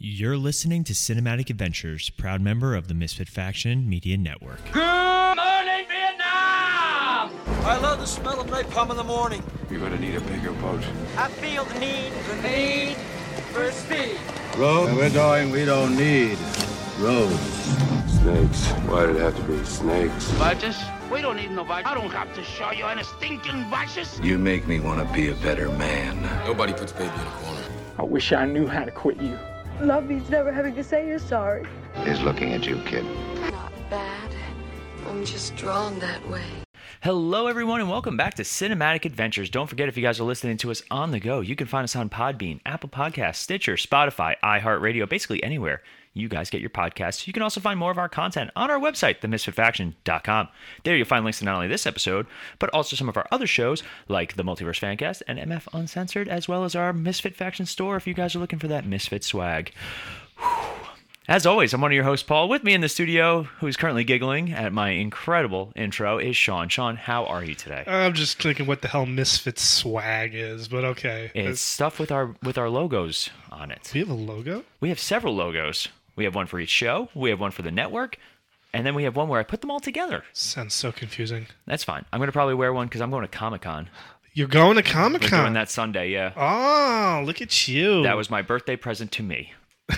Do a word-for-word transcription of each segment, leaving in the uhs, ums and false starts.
You're listening to Cinematic Adventures, proud member of the Misfit Faction Media Network. Good morning, Vietnam! I love the smell of napalm in the morning. You're gonna need a bigger boat. I feel the need, the need for speed. Road, where we're going, we don't need roads. Snakes. Why did it have to be snakes? Badges? We don't need no badges. I don't have to show you any stinking badges. You make me want to be a better man. Nobody puts baby in a corner. I wish I knew how to quit you. Love means never having to say you're sorry. He's looking at you, kid. Not bad. I'm just drawn that way. Hello, everyone, and welcome back to Cinematic Adventures. Don't forget, if you guys are listening to us on the go, you can find us on Podbean, Apple Podcasts, Stitcher, Spotify, iHeartRadio, basically anywhere you guys get your podcasts. You can also find more of our content on our website, the misfit faction dot com. There you'll find links to not only this episode, but also some of our other shows, like the Multiverse Fancast and M F Uncensored, as well as our Misfit Faction store if you guys are looking for that Misfit swag. Whew. As always, I'm one of your hosts, Paul. With me in the studio, who's currently giggling at my incredible intro, is Sean. Sean, how are you today? I'm just thinking what the hell Misfit swag is, but okay. It's, it's stuff with our with our logos on it. We have a logo? We have several logos. We have one for each show. We have one for the network. And then we have one where I put them all together. Sounds so confusing. That's fine. I'm going to probably wear one because I'm going to Comic-Con. You're going to Comic-Con? We're doing that Sunday, yeah. Oh, look at you. That was my birthday present to me.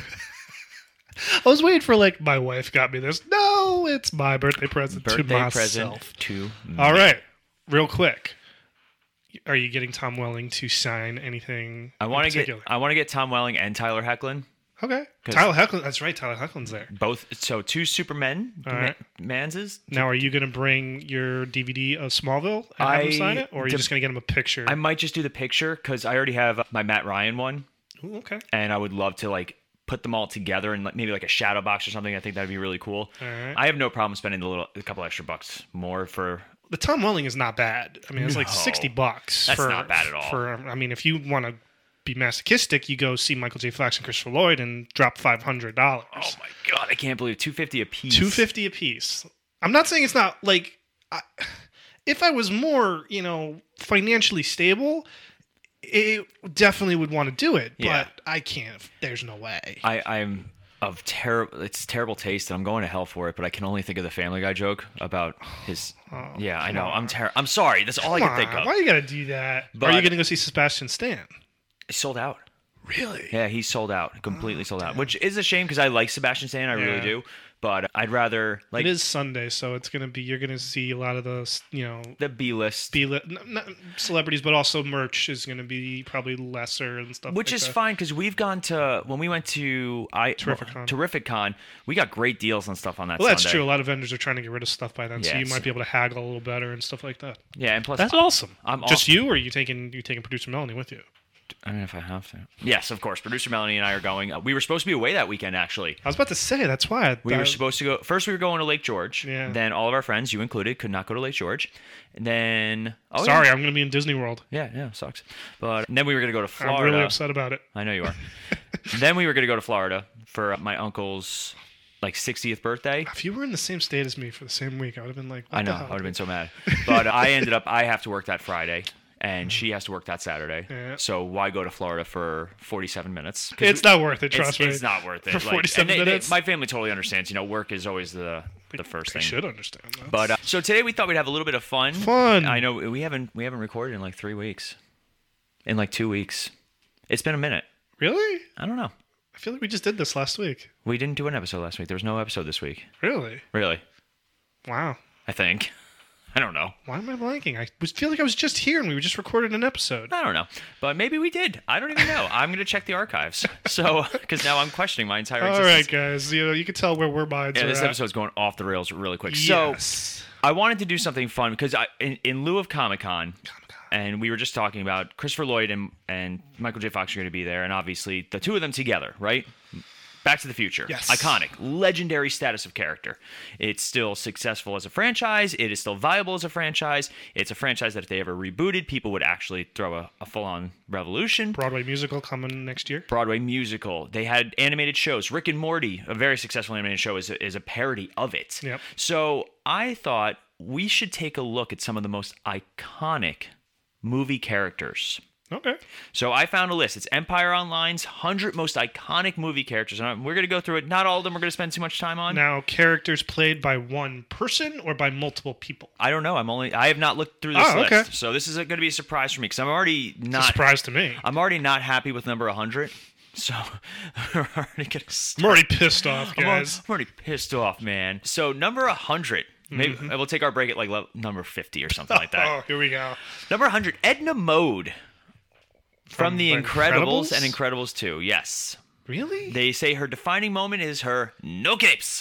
I was waiting for, like, my wife got me this. No, it's my birthday present birthday to myself. present to me. All right, real quick. Are you getting Tom Welling to sign anything I want in to get particular? I want to get Tom Welling and Tyler Hoechlin. Okay. Tyler Hoechlin, that's right, Tyler Hoechlin's there. Both, so two Supermen, All right. Manses. Now, are you going to bring your D V D of Smallville and have I him sign it? Or are you de- just going to get him a picture? I might just do the picture because I already have my Matt Ryan one. Ooh, okay. And I would love to, like, put them all together in like, maybe like a shadow box or something. I think that'd be really cool. All right. I have no problem spending a little, a couple extra bucks more for. The Tom Welling is not bad. I mean, it's No. like sixty bucks. That's for, not bad at all. For I mean, if you want to be masochistic, you go see Michael J. Fox and Christopher Lloyd and drop five hundred dollars. Oh my god, I can't believe two fifty a piece. Two fifty a piece. I'm not saying it's not like. I, if I was more, you know, financially stable, it definitely would want to do it. Yeah. But I can't. There's no way. I, I'm of terrible. It's terrible taste, and I'm going to hell for it. But I can only think of the Family Guy joke about his. Oh, yeah, I know. on. I'm ter- I'm sorry. That's all I Come can think on, of. Why you gotta do that? But- Are you gonna go see Sebastian Stan? It's sold out. Really? Yeah, he's sold out. Completely Oh, sold out. damn. Which is a shame because I like Sebastian Stan. I Yeah. really do. But I'd rather like it is Sunday, so it's gonna be. You're gonna see a lot of the, you know, the B list. be li- n- not celebrities, but also merch is gonna be probably lesser and stuff. Which like is that. fine because we've gone to when we went to I Terrificon. Terrificon, we got great deals on stuff on that. Well, that's Sunday. true. A lot of vendors are trying to get rid of stuff by then, so Yeah, you it's- might be able to haggle a little better and stuff like that. Yeah, and plus That's awesome. I'm Just also- you, or are you taking you taking producer Melanie with you? I mean, if I have to. Yes, of course. Producer Melanie and I are going. Uh, we were supposed to be away that weekend, actually. I was about to say that's why I, We I- were supposed to go. First, we were going to Lake George. Yeah. Then all of our friends, you included, could not go to Lake George. And then, oh Sorry, yeah, I'm gonna be in Disney World. yeah, yeah, sucks. But and then we were gonna go to Florida. I'm really upset about it. I know you are. Then we were gonna go to Florida for my uncle's like sixtieth birthday. If you were in the same state as me for the same week, I would have been like, what I know. the I hell? would have been so mad. But I ended up. I have to work that Friday. And she has to work that Saturday. Yeah. So why go to Florida for forty-seven minutes? 'Cause It's we- not worth it. It's, Trust me. it's not worth it. For Like, forty-seven and they- they- minutes? my family totally understands. You know, work is always the the first They thing. should understand that. But uh, so today we thought we'd have a little bit of fun. Fun. I know we haven't we haven't recorded in like three weeks. In like two weeks. It's been a minute. Really? I don't know. I feel like we just did this last week. We didn't do an episode last week. There was no episode this week. Really? Really. Wow. I think. I don't know. Why am I blanking? I was feel like I was just here and we just recorded an episode. I don't know. But maybe we did. I don't even know. I'm going to check the archives. So, because now I'm questioning my entire All existence. right, guys. You know, you can tell where we're minds Yeah, are this at. episode's going off the rails really quick. Yes. So, I wanted to do something fun because I, in, in lieu of Comic-Con, and we were just talking about Christopher Lloyd and, and Michael J. Fox are going to be there, and obviously the two of them together, right? Back to the Future. Yes. Iconic. Legendary status of character. It's still successful as a franchise. It is still viable as a franchise. It's a franchise that if they ever rebooted, people would actually throw a, a full-on revolution. Broadway musical coming next year. Broadway musical. They had animated shows. Rick and Morty, a very successful animated show, is a, is a parody of it. Yep. So I thought we should take a look at some of the most iconic movie characters Okay. So I found a list. It's Empire Online's one hundred most iconic movie characters. And we're going to go through it. Not all of them we're going to spend too much time on. Now, characters played by one person or by multiple people? I don't know. I'm only. I have not looked through this Oh, list. okay. So this is going to be a surprise for me because I'm already It's not. a surprise to me. I'm already not happy with number one hundred. So we're already going to I'm already pissed off, I'm, al- guys. I'm already pissed off, man. So number one hundred. Maybe Mm-hmm. we'll take our break at like le- number fifty or something like that. Oh, here we go. Number one hundred, Edna Mode. From, From The The Incredibles, Incredibles? and Incredibles two, yes. Really? They say her defining moment is her no capes.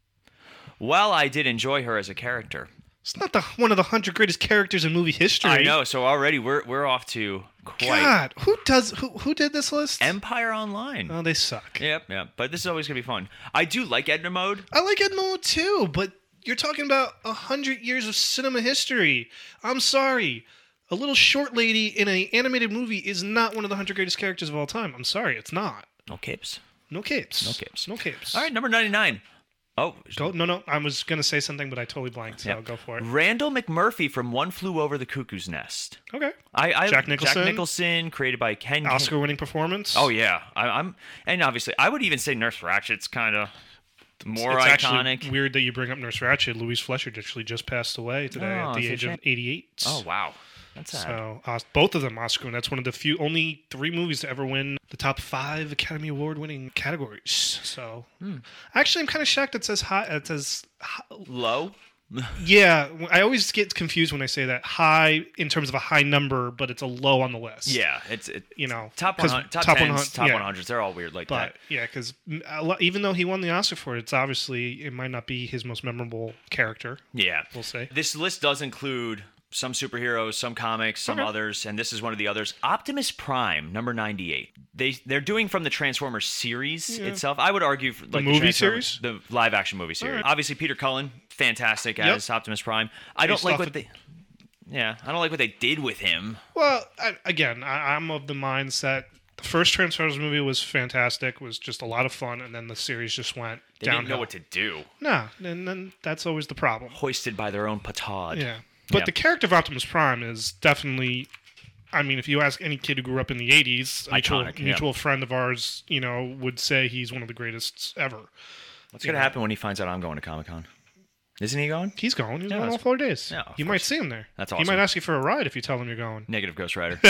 While I did enjoy her as a character, It's not the one of the hundred greatest characters in movie history. I know. So already we're we're off to quite God, who does who who did this list? Empire Online. Oh, they suck. Yep, yep. But this is always gonna be fun. I do like Edna Mode. I like Edmo too, but you're talking about a hundred years of cinema history. I'm sorry. A little short lady in an animated movie is not one of the hundred greatest characters of all time. I'm sorry, it's not. No capes. No capes. No capes. No capes. All right, number ninety-nine. Oh, Go, no, no. I was gonna say something, but I totally blanked. So yeah. I'll go for it. Randall McMurphy from One Flew Over the Cuckoo's Nest. Okay. I, I Jack Nicholson? Jack Nicholson, created by Ken. Oscar-winning performance. Oh yeah, I, I'm, and obviously I would even say Nurse Ratchet's kind of more it's iconic. actually weird that you bring up Nurse Ratchet. Louise Fletcher actually just passed away today Oh, at the so age she- of eighty-eight. Oh wow, that's sad. So uh, both of them Oscar, and that's one of the few, only three movies to ever win the top five Academy Award winning categories. So Hmm. actually, I'm kind of shocked it says high. It says hi- Low. yeah. I always get confused when I say that high in terms of a high number, but it's a low on the list. Yeah, it's it, You know, top 'cause one hundred, top, top tens, one hundred top yeah. one hundreds. They're all weird like But that. yeah, because even though he won the Oscar for it, it's obviously it might not be his most memorable character. Yeah, We'll say. this list does include some superheroes, some comics, some Okay. others, and this is one of the others. Optimus Prime, number ninety-eight. They they're doing from the Transformers series itself. I would argue for, like movie Transformers- series? the live action movie series. right. Obviously, Peter Cullen, fantastic Yep. as Optimus Prime. I don't Based like off what of- they. Yeah, I don't like what they did with him. Well, I, again, I, I'm of the mindset the first Transformers movie was fantastic, was just a lot of fun, and then the series just went They downhill. didn't know what to do. No, and then that's always the problem. Hoisted by their own petard. Yeah. But Yeah. the character of Optimus Prime is definitely, I mean, if you ask any kid who grew up in the eighties, a mutual, Iconic, yeah. mutual friend of ours, you know, would say he's one of the greatest ever. What's You going to know. happen when he finds out I'm going to Comic Con? Isn't he going? He's going. He's Yeah, going all that's- four days. Yeah, of you might course. see him there. That's He awesome. might ask you for a ride if you tell him you're going. Negative Ghost Rider.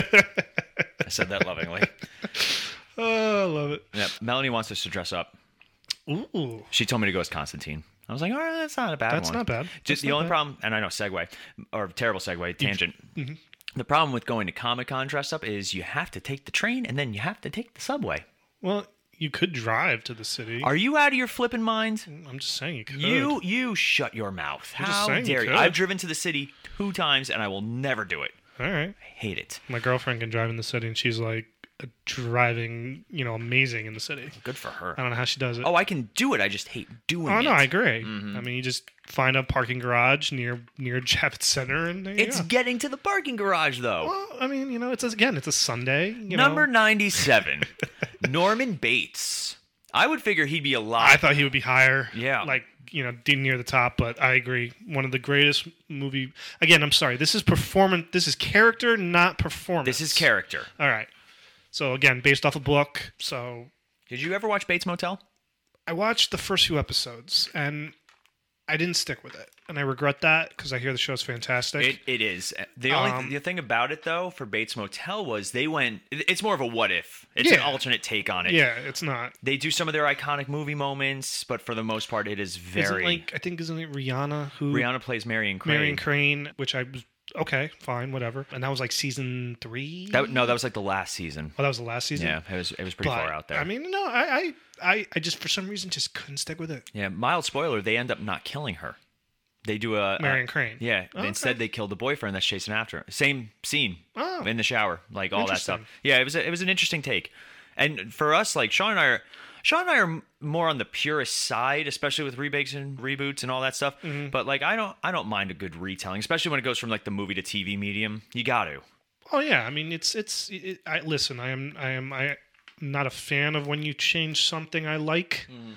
I said that lovingly. Oh, I love it. Yeah, Melanie wants us to dress up. Ooh. She told me to go as Constantine. I was like, all right, that's not a bad That's one. not bad. Just That's the not only bad. problem, and I know segue, or terrible segue, tangent. The problem with going to Comic Con dressed up is you have to take the train and then you have to take the subway. Well, you could drive to the city. Are you out of your flipping mind? I'm just saying you could. You you shut your mouth. I'm just How saying you dare you? could. I've driven to the city two times and I will never do it. All right. I hate it. My girlfriend can drive in the city, and she's like uh, driving, you know, amazing in the city. Good for her. I don't know how she does it. Oh, I can do it. I just hate doing Oh it. no, I agree. Mm-hmm. I mean, you just find a parking garage near near Javits Center, and there you It's go. getting to the parking garage though. Well, I mean, you know, it's a, again, it's a Sunday. You Number know. ninety-seven, Norman Bates. I would figure he'd be a lot. I thought he would be higher. Yeah. like you know, de- near the top. But I agree. One of the greatest movie. Again, I'm sorry. This is performance. This is character, not performance. This is character. All right. So again, based off a book. So Did you ever watch Bates Motel? I watched the first few episodes, and I didn't stick with it, and I regret that because I hear the show's fantastic. It, it is. The only Um, the thing about it though for Bates Motel was they went. It's more of a what if. It's an Yeah. alternate take on it. yeah, it's not. They do some of their iconic movie moments, but for the most part, it is Isn't very. like I think isn't it Rihanna who Rihanna plays Marion Crane. Marion Crane, which I was okay, fine, whatever. And that was like season three. That, no, that was like the last season. oh, that was the last season. Yeah, it was it was pretty But, far out there. I mean, no, I, I, I, I just for some reason just couldn't stick with it. yeah, mild spoiler. They end up not killing her. They do a Marion a- Crane. Yeah, Okay. instead they killed the boyfriend that's chasing after her. Same scene Oh. in the shower, like all that stuff. Interesting. Yeah, it was a, it was an interesting take, and for us, like Sean and I are. Sean and I are m- more on the purist side, especially with remakes and reboots and all that stuff. Mm-hmm. But like, I don't, I don't mind a good retelling, especially when it goes from like the movie to T V medium. You got to. Oh yeah, I mean, it's it's. It, I listen. I am I am I am not a fan of when you change something I like,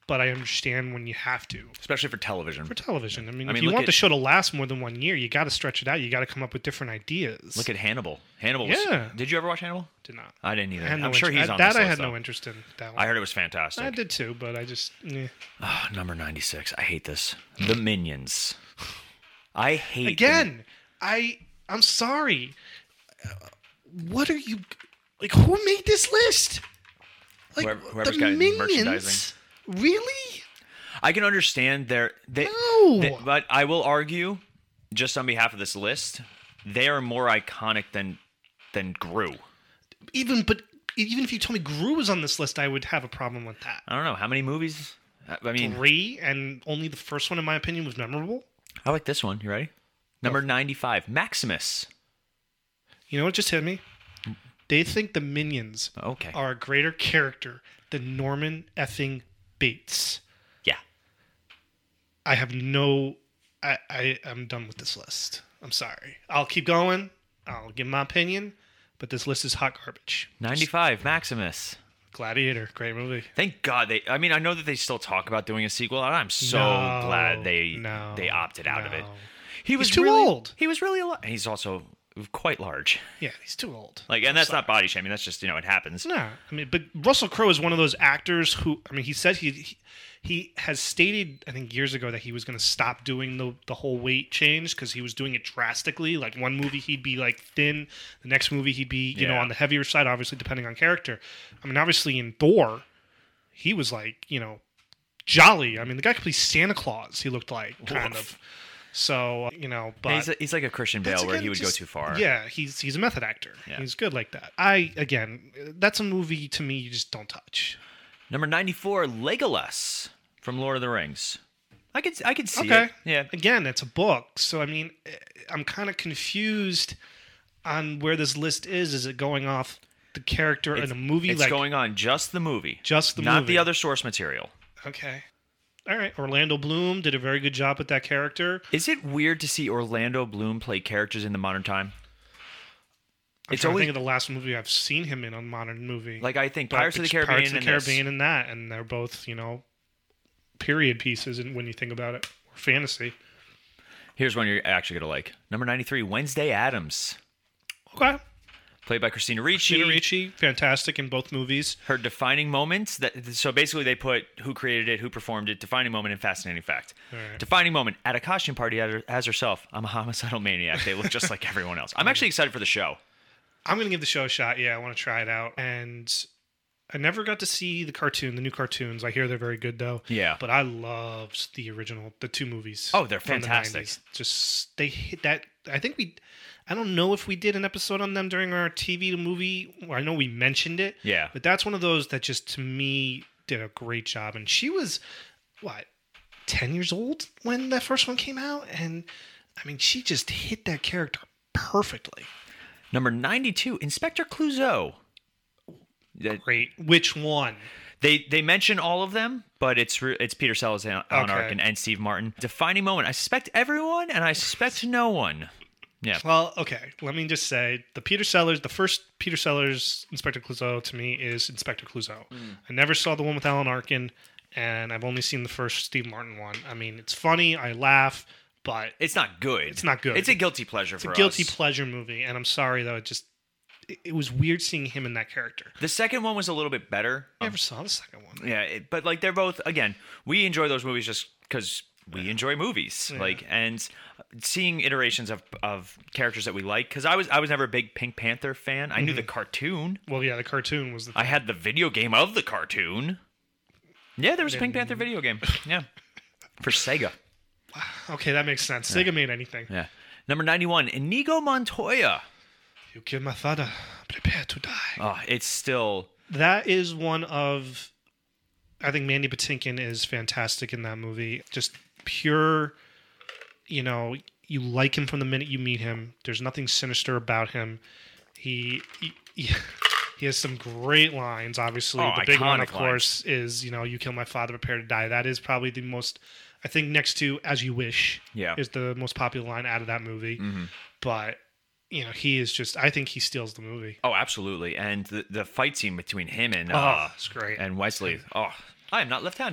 but I understand when you have to. Especially for television. For television. I mean, I if mean, you look want at- the show to last more than one year, you got to stretch it out. You got to come up with different ideas. Look at Hannibal. Hannibal was, Yeah. Did you ever watch Hannibal? Did not. I didn't either. I had no I'm sure interest- he's I- on that this I list, had though. no interest in. That one. I heard it was fantastic. I did too, but I just. Eh. Oh, number ninety-six. I hate this. The Minions. I hate the- Again, I I'm sorry. Uh, What are you like? Who made this list? Like Whoever- whoever's the got Minions? merchandising. Really? I can understand their. They, No. they- but I will argue, just on behalf of this list, they are more iconic than than Gru. Even but even if you told me Gru was on this list, I would have a problem with that. I don't know how many movies. I mean, Three, and only the first one, in my opinion, was memorable. I like this one. You ready? Number ninety-five, Maximus. You know what just hit me? They think the Minions Okay. are a greater character than Norman effing Bates. Yeah. I have no. I, I I'm done with this list. I'm sorry. I'll keep going. I'll give my opinion, but this list is hot garbage. ninety-five, Maximus. Gladiator, great movie. Thank God they. I mean, I know that they still talk about doing a sequel, and I'm so No, glad they no, they opted out of it. no. He was too really- old. He was really. Al- he's also quite large. Yeah, he's too old. Like, and that's not body shaming. That's just, you know, it happens. No, I mean, but Russell Crowe is one of those actors who, I mean, he said he he, he has stated, I think years ago, that he was going to stop doing the the whole weight change because he was doing it drastically. Like one movie he'd be like thin, the next movie he'd be, you know, Yeah. on the heavier side, obviously depending on character. I mean, obviously in Thor, he was like, you know, jolly. I mean, the guy could play Santa Claus. He looked like kind Woof. of. So uh, you know, but he's, a, he's like a Christian Bale that's, where again, he would just- go too far. Yeah, he's he's a method actor. Yeah. He's good like that. I again, that's a movie to me you just don't touch. Number ninety-four, Legolas from Lord of the Rings. I could I could see Okay. it. Yeah. Again, it's a book, so I mean, eh, I'm kind of confused on where this list is. Is it going off the character in a movie? It's like going on just the movie. Just the not movie. the other source material. Okay. All right. Orlando Bloom did a very good job with that character. Is it weird to see Orlando Bloom play characters in the modern time? I'm It's trying to always think of the last movie I've seen him in, a modern movie. like I think But Pirates of the it's Caribbean Pirates of the and Caribbean this. and that, and they're both, you know, period pieces. And when you think about it, or fantasy. Here's one you're actually gonna like. Number ninety-three, Wednesday Addams, Okay. played by Christina Ricci. Christina Ricci, fantastic in both movies. Her defining moments. That so basically they put who created it, who performed it. Defining moment and fascinating fact. Right. Defining moment at a costume party at her- as herself. I'm a homicidal maniac. They look just like everyone else. I'm actually excited for the show. I'm gonna give the show a shot. Yeah, I want to try it out. And I never got to see the cartoon, the new cartoons. I hear they're very good though. Yeah. But I loved the original, the two movies. Oh, they're from the fantastic. nineties. Just they hit that. I think we. I don't know if we did an episode on them during our T V to movie. Well, I know we mentioned it. Yeah. But that's one of those that just to me did a great job. And she was what ten years old when that first one came out, and I mean she just hit that character perfectly. Number ninety-two, Inspector Clouseau. That- Great. Which one? They they mention all of them, but it's re- it's Peter Sellers, Alan Okay. Arkin, and Steve Martin. Defining moment. I suspect everyone, and I suspect no one. Yeah. Well, okay. Let me just say the Peter Sellers, the first Peter Sellers Inspector Clouseau to me is Inspector Clouseau. I never saw the one with Alan Arkin, and I've only seen the first Steve Martin one. I mean, it's funny. I laugh, but It's not good. It's not good. It's a guilty pleasure it's for a guilty us. pleasure movie. And I'm sorry though, it just it, it was weird seeing him in that character. The second one was a little bit better. I never saw the second one. Yeah, it, but like they're both again. We enjoy those movies just because we enjoy movies. Yeah. Like and seeing iterations of of characters that we like. Because I was I was never a big Pink Panther fan. I knew the cartoon. Well, yeah, the cartoon was the. I had the video game of the cartoon. Yeah, there was a Pink Panther video game. Yeah, for Sega. Okay, that makes sense. Sega made anything. Yeah. Number ninety-one, Inigo Montoya. You killed my father. Prepare to die. Oh, it's still That is one of. I think Mandy Patinkin is fantastic in that movie. Just pure, you know, you like him from the minute you meet him. There's nothing sinister about him. He he, he has some great lines. Obviously, Oh, the big one, iconic of course, is you know, you kill my father, prepare to die. That is probably the most. I think next to "As You Wish" Yeah. is the most popular line out of that movie. But you know, he is just. I think he steals the movie. oh, absolutely. And the the fight scene between him and Oh, uh, it's great. and Wesley. Oh, I am not left-handed.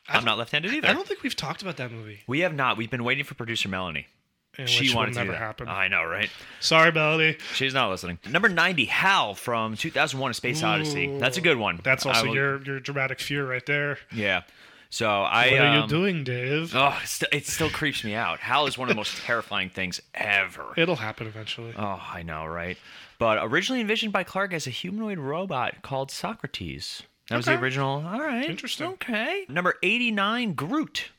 I'm not left-handed either. I don't think we've talked about that movie. We have not. We've been waiting for producer Melanie. And She which wanted will to do never that. happen. I know, right? Sorry, Melody. She's not listening. Number ninety, Hal from two thousand one: A Space Odyssey. That's a good one. That's I also will- your your dramatic fear right there. Yeah. So I. What are you um, doing, Dave? Oh, it, st- it still creeps me out. Hal is one of the most terrifying things ever. It'll happen eventually. Oh, I know, right? But originally envisioned by Clark as a humanoid robot called Socrates. That was the Okay. original. All right. Interesting. Okay. Number eighty-nine, Groot.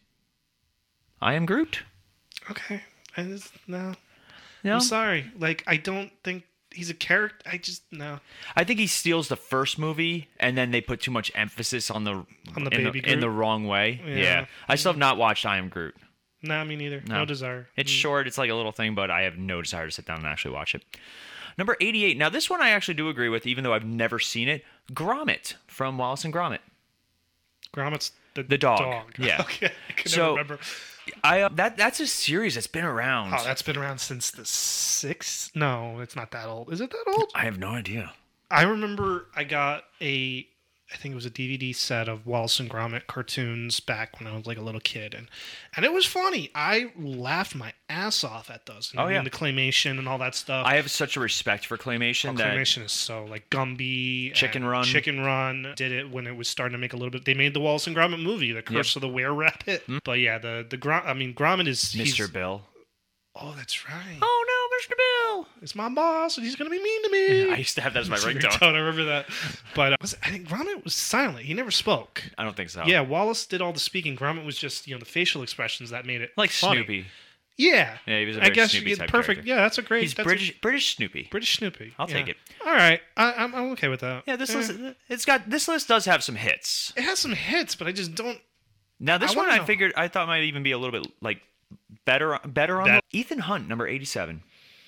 I am Groot. Okay. I just, no. No? I'm sorry. Like, I don't think he's a character. I just, no. I think he steals the first movie, and then they put too much emphasis on the On the in, baby the, in Groot? the wrong way. Yeah. Yeah. I still have not watched I Am Groot. Nah, me neither. No, No. desire. It's short. It's like a little thing, but I have no desire to sit down and actually watch it. Number eighty-eight. Now, this one I actually do agree with, even though I've never seen it. Gromit from Wallace and Gromit. Gromit's the, The dog. Yeah. Okay. I can So- never remember. I uh, that that's a series that's been around. Oh, that's been around since the sixth? No, it's not that old. Is it that old? I have no idea. I remember I got a, I think it was a D V D set of Wallace and Gromit cartoons back when I was like a little kid, and and it was funny. I laughed my ass off at those. And Oh, yeah. the claymation and all that stuff. I have such a respect for claymation Oh, that claymation is so like Gumby, Chicken and Run. Chicken Run did it when it was starting to make a little bit. They made the Wallace and Gromit movie, The Curse of the Were Rabbit. But yeah, the the Grom. I mean, Gromit is Mister he's- Bill. Oh, that's right. Oh no, Mister Bill! It's my boss, and he's gonna be mean to me. I used to have that as my It's a ringtone. ringtone, I remember that. But uh, was, I think Gromit was silent. He never spoke. I don't think so. Yeah, Wallace did all the speaking. Gromit was just, you know, the facial expressions that made it like funny. Snoopy. Yeah. Yeah, he was a I very guess Snoopy you type get perfect. character. Yeah, that's a great. He's that's British, A, British Snoopy. British Snoopy. I'll yeah. take it. All right, I, I'm I'm okay with that. Yeah, this Eh. list, it's got this list does have some hits. It has some hits, but I just don't. Now this I one wanna I know- figured I thought might even be a little bit like better better on Bet- the, Ethan Hunt, number eighty-seven.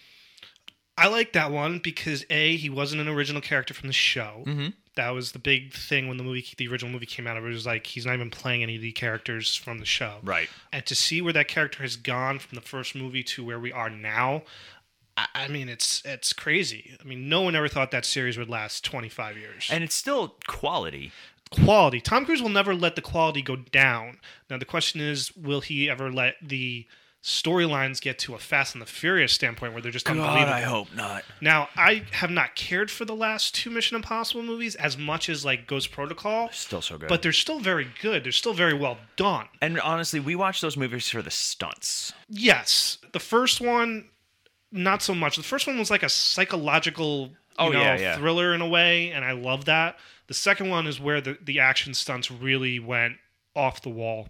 I like that one because A, he wasn't an original character from the show. Mm-hmm. That was the big thing when the movie, the original movie came out. It was like he's not even playing any of the characters from the show. Right. And to see where that character has gone from the first movie to where we are now, I, I mean, it's it's crazy. I mean, no one ever thought that series would last twenty-five years. And it's still quality. Quality. Tom Cruise will never let the quality go down. Now the question is, will he ever let the storylines get to a Fast and the Furious standpoint where they're just unbelievable? hope not. Now, I have not cared for the last two Mission Impossible movies as much as like Ghost Protocol, Still so good. but they're still very good. They're still very well done. and honestly, we watch those movies for the stunts. Yes, the first one, not so much. The first one was like a psychological, you Oh, know, yeah, yeah. thriller in a way, and I love that. The second one is where the, the action stunts really went off the wall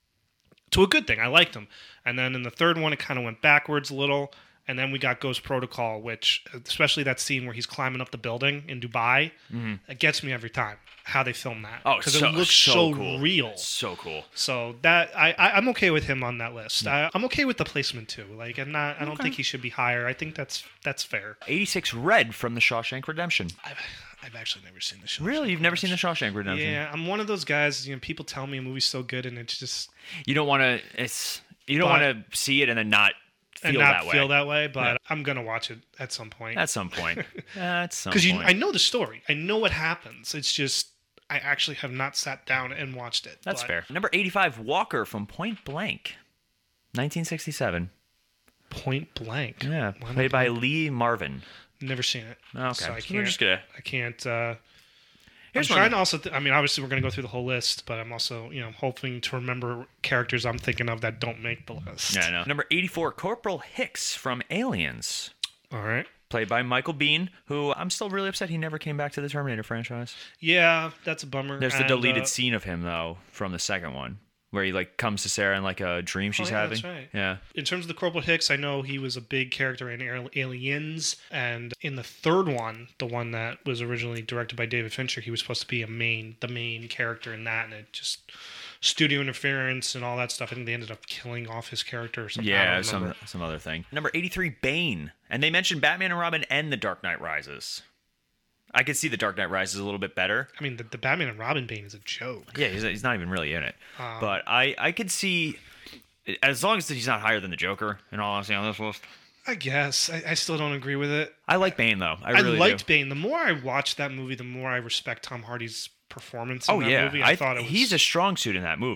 to a good thing. I liked them. And then in the third one, it kind of went backwards a little. And then we got Ghost Protocol, which, especially that scene where he's climbing up the building in Dubai, it gets me every time how they film that. Oh, because so, it looks so, so, cool. real. So cool. So that I, I I'm okay with him on that list. I, I'm okay with the placement too. Like I'm not. I don't think he should be higher. I think that's that's fair. eighty-six Red from The Shawshank Redemption. I've I've actually never seen the show. Really? You've never seen The Shawshank Redemption? Yeah, I'm one of those guys. You know, people tell me a movie's so good, and it's just You don't want to. It's you don't But- want to see it and then not feel and not that way. feel that way. But Yeah. I'm gonna watch it at some point. At some point. At some Because point. you, I know the story. I know what happens. It's just I actually have not sat down and watched it. That's but fair. Number eighty-five, Walker from Point Blank, nineteen sixty-seven. Point Blank. Yeah, Why am I played by blank? Lee Marvin. Never seen it. Okay, So I so can't. we're just gonna. I can't. Uh, Here's I'm one trying that- to also. Th- I mean, obviously, we're going to go through the whole list, but I'm also, you know, hoping to remember characters I'm thinking of that don't make the list. Yeah, I know. Number eighty-four, Corporal Hicks from Aliens, All right. played by Michael Biehn, who I'm still really upset he never came back to the Terminator franchise. Yeah, that's a bummer. There's the And, deleted uh, scene of him though from the second one, where he like comes to Sarah in like a dream she's Oh, yeah, having. that's right. Yeah. In terms of the Corporal Hicks, I know he was a big character in Al- Aliens, and in the third one, the one that was originally directed by David Fincher, he was supposed to be a main, the main character in that, and it just studio interference and all that stuff. I think they ended up killing off his character or something. I Yeah, don't some remember. some other thing. Number eighty-three, Bane, and they mentioned Batman and Robin and The Dark Knight Rises. I could see The Dark Knight Rises a little bit better. I mean, the, the Batman and Robin Bane is a joke. Yeah, he's, he's not even really in it. Um, but I, I could see, as long as he's not higher than the Joker, in all honesty, on this list. I guess I, I still don't agree with it. I like Bane, though. I I, really liked do. Bane. The more I watched that movie, the more I respect Tom Hardy's performance in Oh, that yeah. movie. I, I thought it was He's a strong suit in that movie.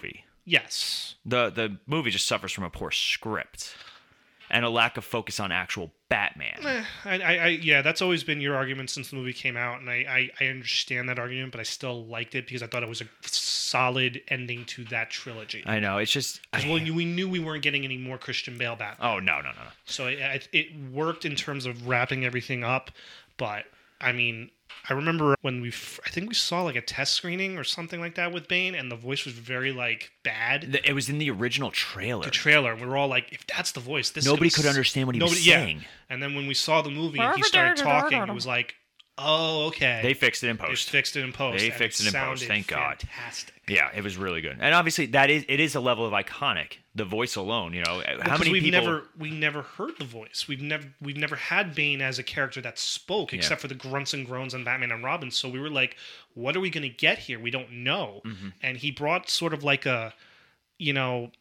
Yes. The the movie just suffers from a poor script and a lack of focus on actual Batman. Eh, I, I, I, yeah, that's always been your argument since the movie came out, and I, I, I understand that argument, but I still liked it because I thought it was a solid ending to that trilogy. I know, it's just... Because well, we knew we weren't getting any more Christian Bale Batman. Oh, no, no, no. So it, it, it worked in terms of wrapping everything up, but, I mean... I remember when we, f- I think we saw like a test screening or something like that with Bane, and the voice was very like bad. It was in the original trailer. The trailer, and we were all like, "If that's the voice, this nobody goes... could understand what he nobody, was yeah. saying." And then when we saw the movie and he started talking, it was like, "Oh, okay." They fixed it in post. They fixed it in post. They and fixed it, it in post. Thank God. Fantastic. Yeah, it was really good, and obviously that is it is a level of iconic. The voice alone, you know, how Because many we've people? never we never heard the voice. We've never we've never had Bane as a character that spoke, except Yeah. for the grunts and groans on Batman and Robin. So we were like, what are we going to get here? We don't know. Mm-hmm. And he brought sort of like a, you know,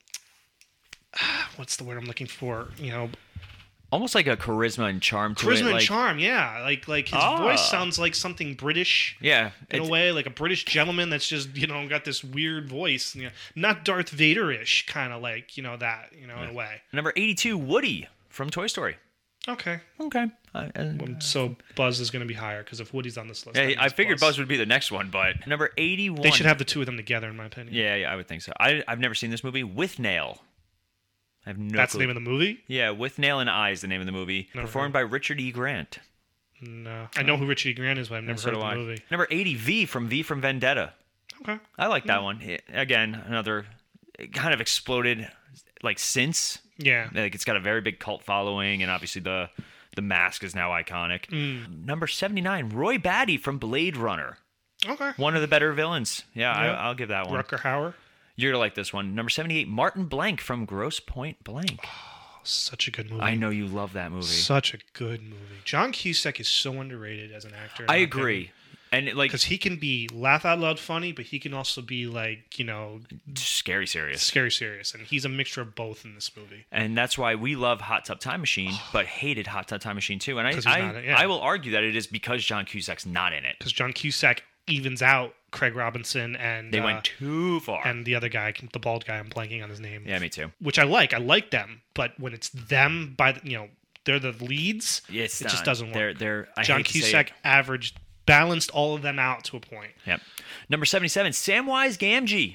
what's the word I'm looking for? You know, Almost like a charisma and charm to it. charisma and like, charm. Yeah, like like his Ah. voice sounds like something British. Yeah, In it's- a way, like a British gentleman that's just, you know, got this weird voice. You know, not Darth Vader-ish, kind of like, you know, that, you know, in a way. Number eighty-two, Woody from Toy Story. Okay. Okay. I, I, So Buzz is going to be higher because if Woody's on this list, yeah, that means I figured Buzz would be the next one, but number eighty-one. They should have the two of them together, in my opinion. Yeah, yeah, I would think so. I, I've never seen this movie. With Nail. I have no That's clue. the name of the movie? Yeah, With Nail and Eye is the name of the movie. Never performed by Richard E. Grant. No. I know who Richard E. Grant is, but I've never So heard do of the I. movie. Number eighty, V from V from Vendetta. Okay. I like that one. It- again, another it kind of exploded like since. Yeah. Like it's got a very big cult following, and obviously the the mask is now iconic. Mm. Number seventy-nine, Roy Batty from Blade Runner. Okay. One of the better villains. Yeah, Yeah. I, I'll give that one. Rutger Hauer. You're gonna like this one. Number seventy-eight, Martin Blank from Grosse Point Blank. Such a good movie. I know you love that movie. Such a good movie. John Cusack is so underrated as an actor. I agree. And it, like Because he can be laugh out loud funny, but he can also be like, you know, scary serious. scary serious. And he's a mixture of both in this movie. And that's why we love Hot Tub Time Machine, but hated Hot Tub Time Machine too. And I, 'Cause he's I, not in it, yeah. I will argue that it is because John Cusack's not in it. Because John Cusack evens out Craig Robinson and They uh, went too far. and the other guy, the bald guy. I'm blanking on his name. yeah, me too. Which I like. I like them, but when it's them by the, you know, they're the leads. It's it not. just doesn't work. They're, they're, I John hate to say Cusack it. averaged balanced all of them out to a point. Yep. Number seventy-seven, Samwise Gamgee.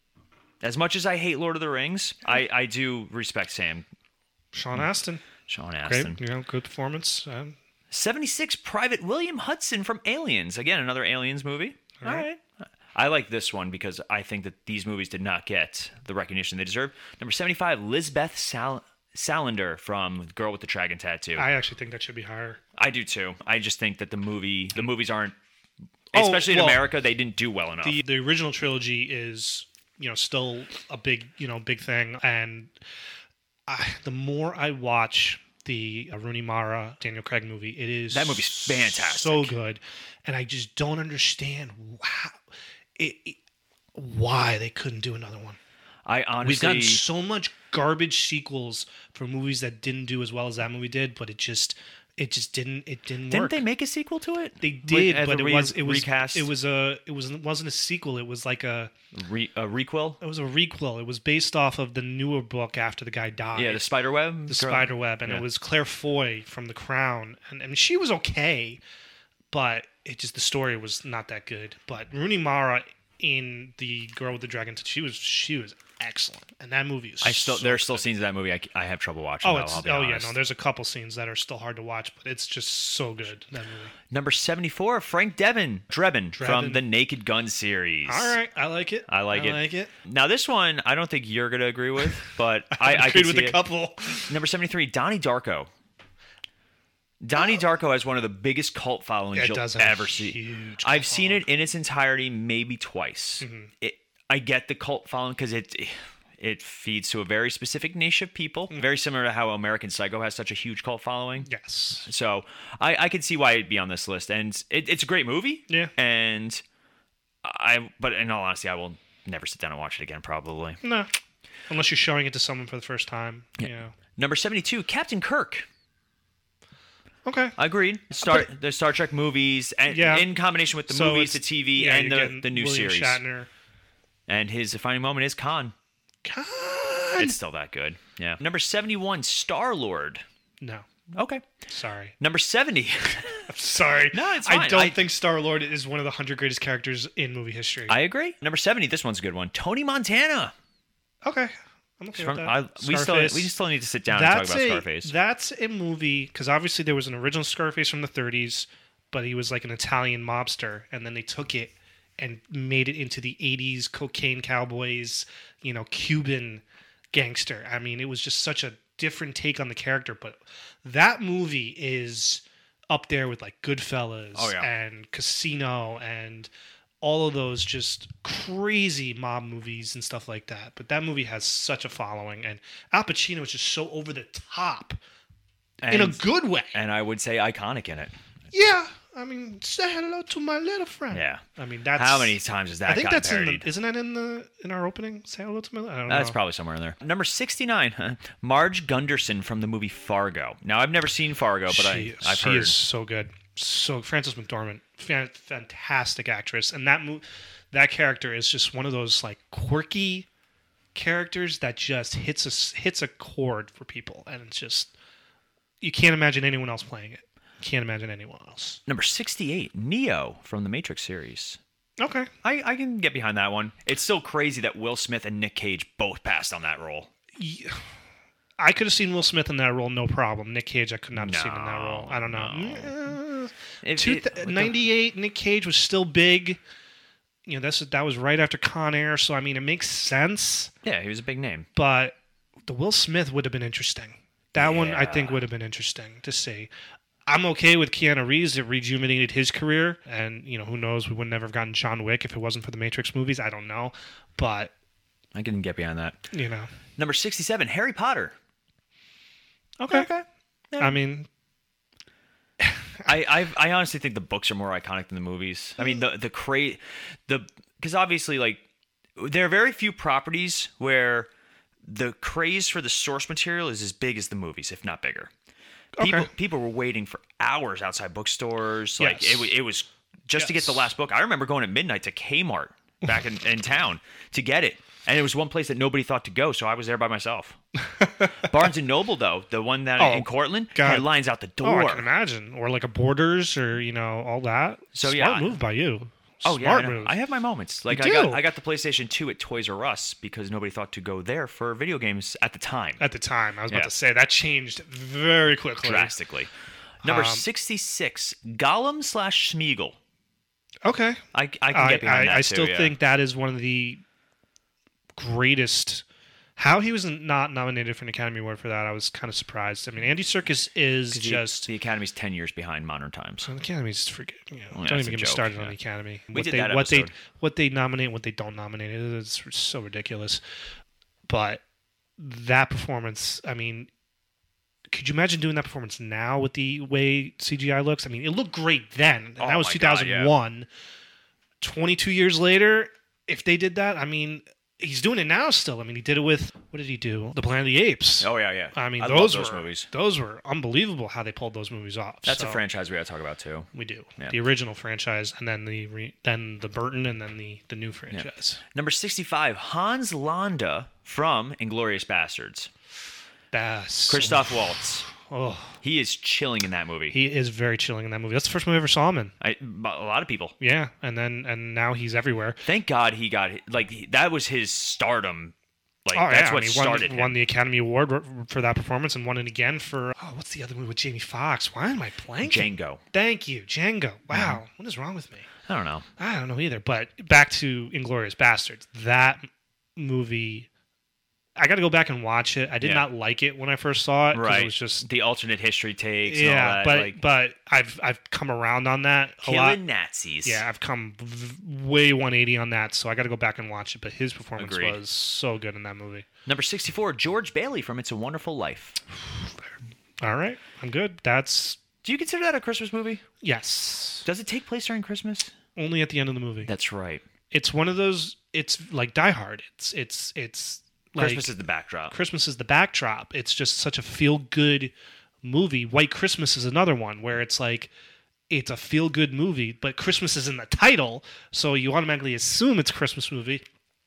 As much as I hate Lord of the Rings, I, I do respect Sam. Sean Astin, Sean Astin. great, you know, good performance. Um, seventy-six, Private William Hudson from Aliens. Again, another Aliens movie. All All right. right. I like this one because I think that these movies did not get the recognition they deserve. Number seventy-five, Lisbeth Sal- Salander from Girl with the Dragon Tattoo. I actually think that should be higher. I do too. I just think that the movie, the movies aren't, Oh, especially well, in America, they didn't do well enough. The the original trilogy is, you know, still a big, you know, big thing. And I, the more I watch the uh, Rooney Mara Daniel Craig movie, it is That movie's fantastic. so good, and I just don't understand wow, it, it, why they couldn't do another one. I honestly, We've gotten so much garbage sequels for movies that didn't do as well as that movie did, but it just it just didn't it didn't, didn't work. they make a sequel to it? They With- did, as but a it re- was it was recast, it was a it was it wasn't a sequel. It was like a re, a requel. it was a requel. It was based off of the newer book after the guy died. Yeah, the Spiderweb. the Spider Web, and Yeah. it was Claire Foy from The Crown, and, and she was okay, but it just the story was not that good. But Rooney Mara in the Girl with the Dragon, she was she was excellent, and that movie is. I still so there are still good. sings of that movie I, I have trouble watching. Oh, though, it's I'll be oh yeah, honest. no. There's a couple scenes that are still hard to watch, but it's just so good that movie. Number seventy-four, Frank Drebin, Drebin, from Drebin. the Naked Gun series. All right, I like it. I like I it. like it. Now this one, I don't think you're gonna agree with, but I, I agreed can with see a it. couple. Number seventy-three, Donnie Darko. Donnie Darko has one of the biggest cult followings Yeah, it you'll does have ever a see. huge I've cult seen it in its entirety maybe twice. Mm-hmm. It, I get the cult following because it it feeds to a very specific niche of people, Mm-hmm. very similar to how American Psycho has such a huge cult following. Yes. So I, I can see why it'd be on this list, and it, it's a great movie. Yeah. And I, but in all honesty, I will never sit down and watch it again. Probably. No, unless you're showing it to someone for the first time. You know. Number seventy-two, Captain Kirk. Okay. Agreed. Star the Star Trek movies, and Yeah. in combination with the So movies, the it's- T V, yeah, and you're the, getting the new William series. Shatner. And his defining moment is Khan. God. It's still that good. Yeah. Number seventy-one, Star-Lord. No. Okay. Sorry. Number seventy. I'm sorry. No, it's I fine. don't I- think Star-Lord is one of the one hundred greatest characters in movie history. I agree. Number seventy, this one's a good one. Tony Montana. okay. I'm okay From, with that. I, we, still, Scarface. we still need to sit down That's and talk about a, Scarface. That's a movie, because obviously there was an original Scarface from the thirties, but he was like an Italian mobster, and then they took it and made it into the eighties cocaine cowboys, you know, Cuban gangster. I mean, it was just such a different take on the character, but that movie is up there with like Goodfellas Oh, yeah. and Casino and all of those just crazy mob movies and stuff like that. But that movie has such a following, and Al Pacino is just so over the top and, in a good way. And I would say iconic in it. Yeah, I mean, say hello to my little friend. Yeah. I mean, that's How many times has that I think gotten that's parodied? in the, isn't that in the in our opening? Say hello to my. I don't know. That's probably somewhere in there. Number sixty-nine, huh? Marge Gunderson from the movie Fargo. Now, I've never seen Fargo, but she, I, I've she heard. is so good. So Frances McDormand, fan, fantastic actress, and that mo- that character is just one of those like quirky characters that just hits a hits a chord for people, and it's just you can't imagine anyone else playing it. Can't imagine anyone else. Number sixty-eight, Neo from the Matrix series. Okay. I, I can get behind that one. It's still crazy that Will Smith and Nick Cage both passed on that role. Yeah. I could have seen Will Smith in that role, no problem. Nick Cage, I could not have No, seen in that role. I don't know. no. Uh, If two it- th- with the- ninety-eight, Nick Cage was still big. You know, that's that was right after Con Air, so I mean, it makes sense. Yeah, he was a big name. But the Will Smith would have been interesting. That one, I think, Yeah. would have been interesting to see. I'm okay with Keanu Reeves. It rejuvenated his career, and you know, who knows? We would never have gotten John Wick if it wasn't for the Matrix movies. I don't know, but I can get behind that. you know, Number sixty-seven, Harry Potter. okay. Okay. I mean, I, I I honestly think the books are more iconic than the movies. I mean the the cra- the because obviously like there are very few properties where the craze for the source material is as big as the movies, if not bigger. People Okay. people were waiting for hours outside bookstores. Like Yes. it wa- it was just to get the Yes. last book. I remember going at midnight to Kmart back in, in town to get it. And it was one place that nobody thought to go, so I was there by myself. Barnes and Noble, though, the one that Oh, in Cortland, God. had lines out the oh, door. I can imagine, or like a Borders, or you know, all that. So, Smart yeah. move by you. Oh yeah, Smart I, know. move. I have my moments. Like You I got do. I got the PlayStation two at Toys R Us because nobody thought to go there for video games at the time. At the time, I was about Yeah. to say that changed very quickly. Drastically. Number Um, sixty-six, Gollum slash Smeagol. Okay, I, I can I, get behind I, that I too, still yeah. think that is one of the greatest. How he was not nominated for an Academy Award for that, I was kind of surprised. I mean, Andy Serkis is 'Cause the- just the Academy's ten years behind modern times. the Academy's forget. You know, Well, yeah, don't it's even a get me joke, started yeah. on the Academy. We what did they, that what they episode. what they nominate, what they don't nominate. It's so ridiculous. But that performance, I mean, could you imagine doing that performance now with the way C G I looks? I mean, it looked great then. And Oh that was my two God, thousand one. twenty-two years later, if they did that, I mean, he's doing it now still. I mean, he did it with, what did he do? The Planet of the Apes. Oh yeah, yeah. I mean, I those, love those were, movies. Those were unbelievable how they pulled those movies off. That's a So, franchise we got to talk about too. We do. Yeah. The original franchise, and then the re, then the Burton, and then the, the new franchise. Number sixty-five, Hans Landa from Inglourious Bastards. That's Christoph Waltz. Oh, He is chilling in that movie. he is very chilling in that movie. That's the first movie I ever saw him in. I, a lot of people. Yeah, and then and now he's everywhere. Thank God he got like he- that was his stardom. Like Oh that's yeah, what and he started won, him. won the Academy Award for that performance, and won it again for oh, what's the other movie with Jamie Foxx? Why am I blanking? Django. Thank you, Django. Wow, what is wrong with me? I don't know. I don't know either. But back to Inglourious Bastards. That movie, I got to go back and watch it. I did Yeah. not like it when I first saw it because Right. it was just the alternate history takes. and all yeah. that, But like, but I've I've come around on that a lot. killing Nazis. Yeah, I've come v- way one eighty on that, so I got to go back and watch it. But his performance Agreed. was so good in that movie. Number sixty-four, George Bailey from It's a Wonderful Life. All right, I'm good. That's Do you consider that a Christmas movie? yes. Does it take place during Christmas? Only at the end of the movie. That's right. It's one of those. It's like Die Hard. It's it's it's like Christmas is the backdrop. Christmas is the backdrop. It's just such a feel good movie. White Christmas is another one where it's like it's a feel good movie, but Christmas is in the title, so you automatically assume it's a Christmas movie.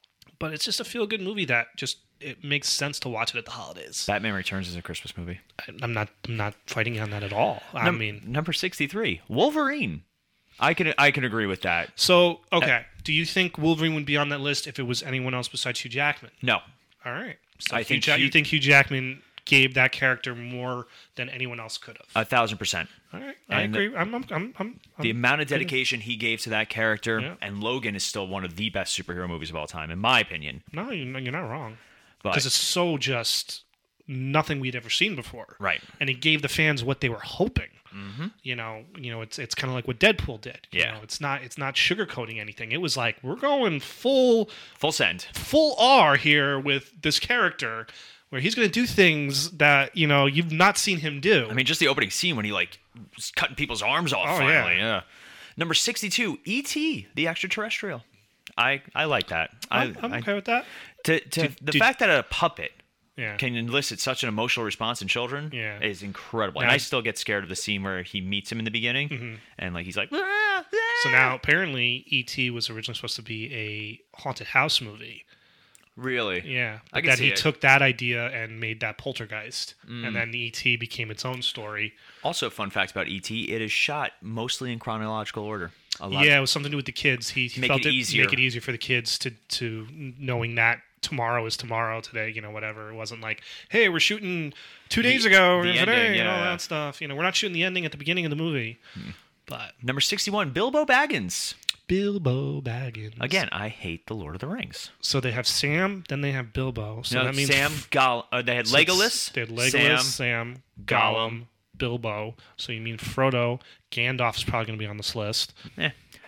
but it's just a feel-good movie that just it makes sense to watch it at the holidays. Batman Returns is a Christmas movie. I, I'm not I'm not fighting on that at all. I Num- mean, number sixty-three, Wolverine. I can I can agree with that. so okay, do you think Wolverine would be on that list if it was anyone else besides Hugh Jackman? No, All right, so I Hugh think Ja- Hugh- you think Hugh Jackman gave that character more than anyone else could have. a thousand percent. All right, I and agree. I'm, I'm, I'm, I'm, The I'm- amount of dedication he gave to that character, Yeah. and Logan is still one of the best superhero movies of all time, in my opinion. No, you're you're not wrong. But Because it's so just nothing we'd ever seen before, Right. And it gave the fans what they were hoping. Mm-hmm. You know, you know, it's it's kind of like what Deadpool did. You Yeah. know, it's not it's not sugarcoating anything. It was like we're going full full send. full R here with this character, where he's going to do things that you know you've not seen him do. I mean, just the opening scene when he like was cutting people's arms off. Oh, finally, yeah. yeah. Number sixty-two, E T, the extraterrestrial. I I like that. I'm, I, I'm I- okay with that. To, to Did- the did- fact that a puppet Yeah. can elicit such an emotional response in children Yeah. is incredible. And Now- I still get scared of the scene where he meets him in the beginning, Mm-hmm. and like he's like, "Ah, ah." So now apparently E T was originally supposed to be a haunted house movie. really, Yeah, I but can then see he it. took that idea and made that Poltergeist, Mm. and then E T became its own story. Also, fun fact about E T: it is shot mostly in chronological order. A lot. Yeah, it was something to do with the kids. He, he Make felt it easier. make it easier for the kids to to knowing that tomorrow is tomorrow, today, you know, whatever. It wasn't like, hey, we're shooting two days The- ago the and today ending, and all yeah. that stuff. You know, we're not shooting the ending at the beginning of the movie. Hmm. But Number sixty-one, Bilbo Baggins. Bilbo Baggins Again, I hate the Lord of the Rings. So they have Sam, then they have Bilbo. So no, that means Sam, Goll- uh, they had so it's- Legolas, They had Legolas, Sam, Sam, Gollum. Gollum, Bilbo. So you mean Frodo? Gandalf is probably going to be on this list. Eh.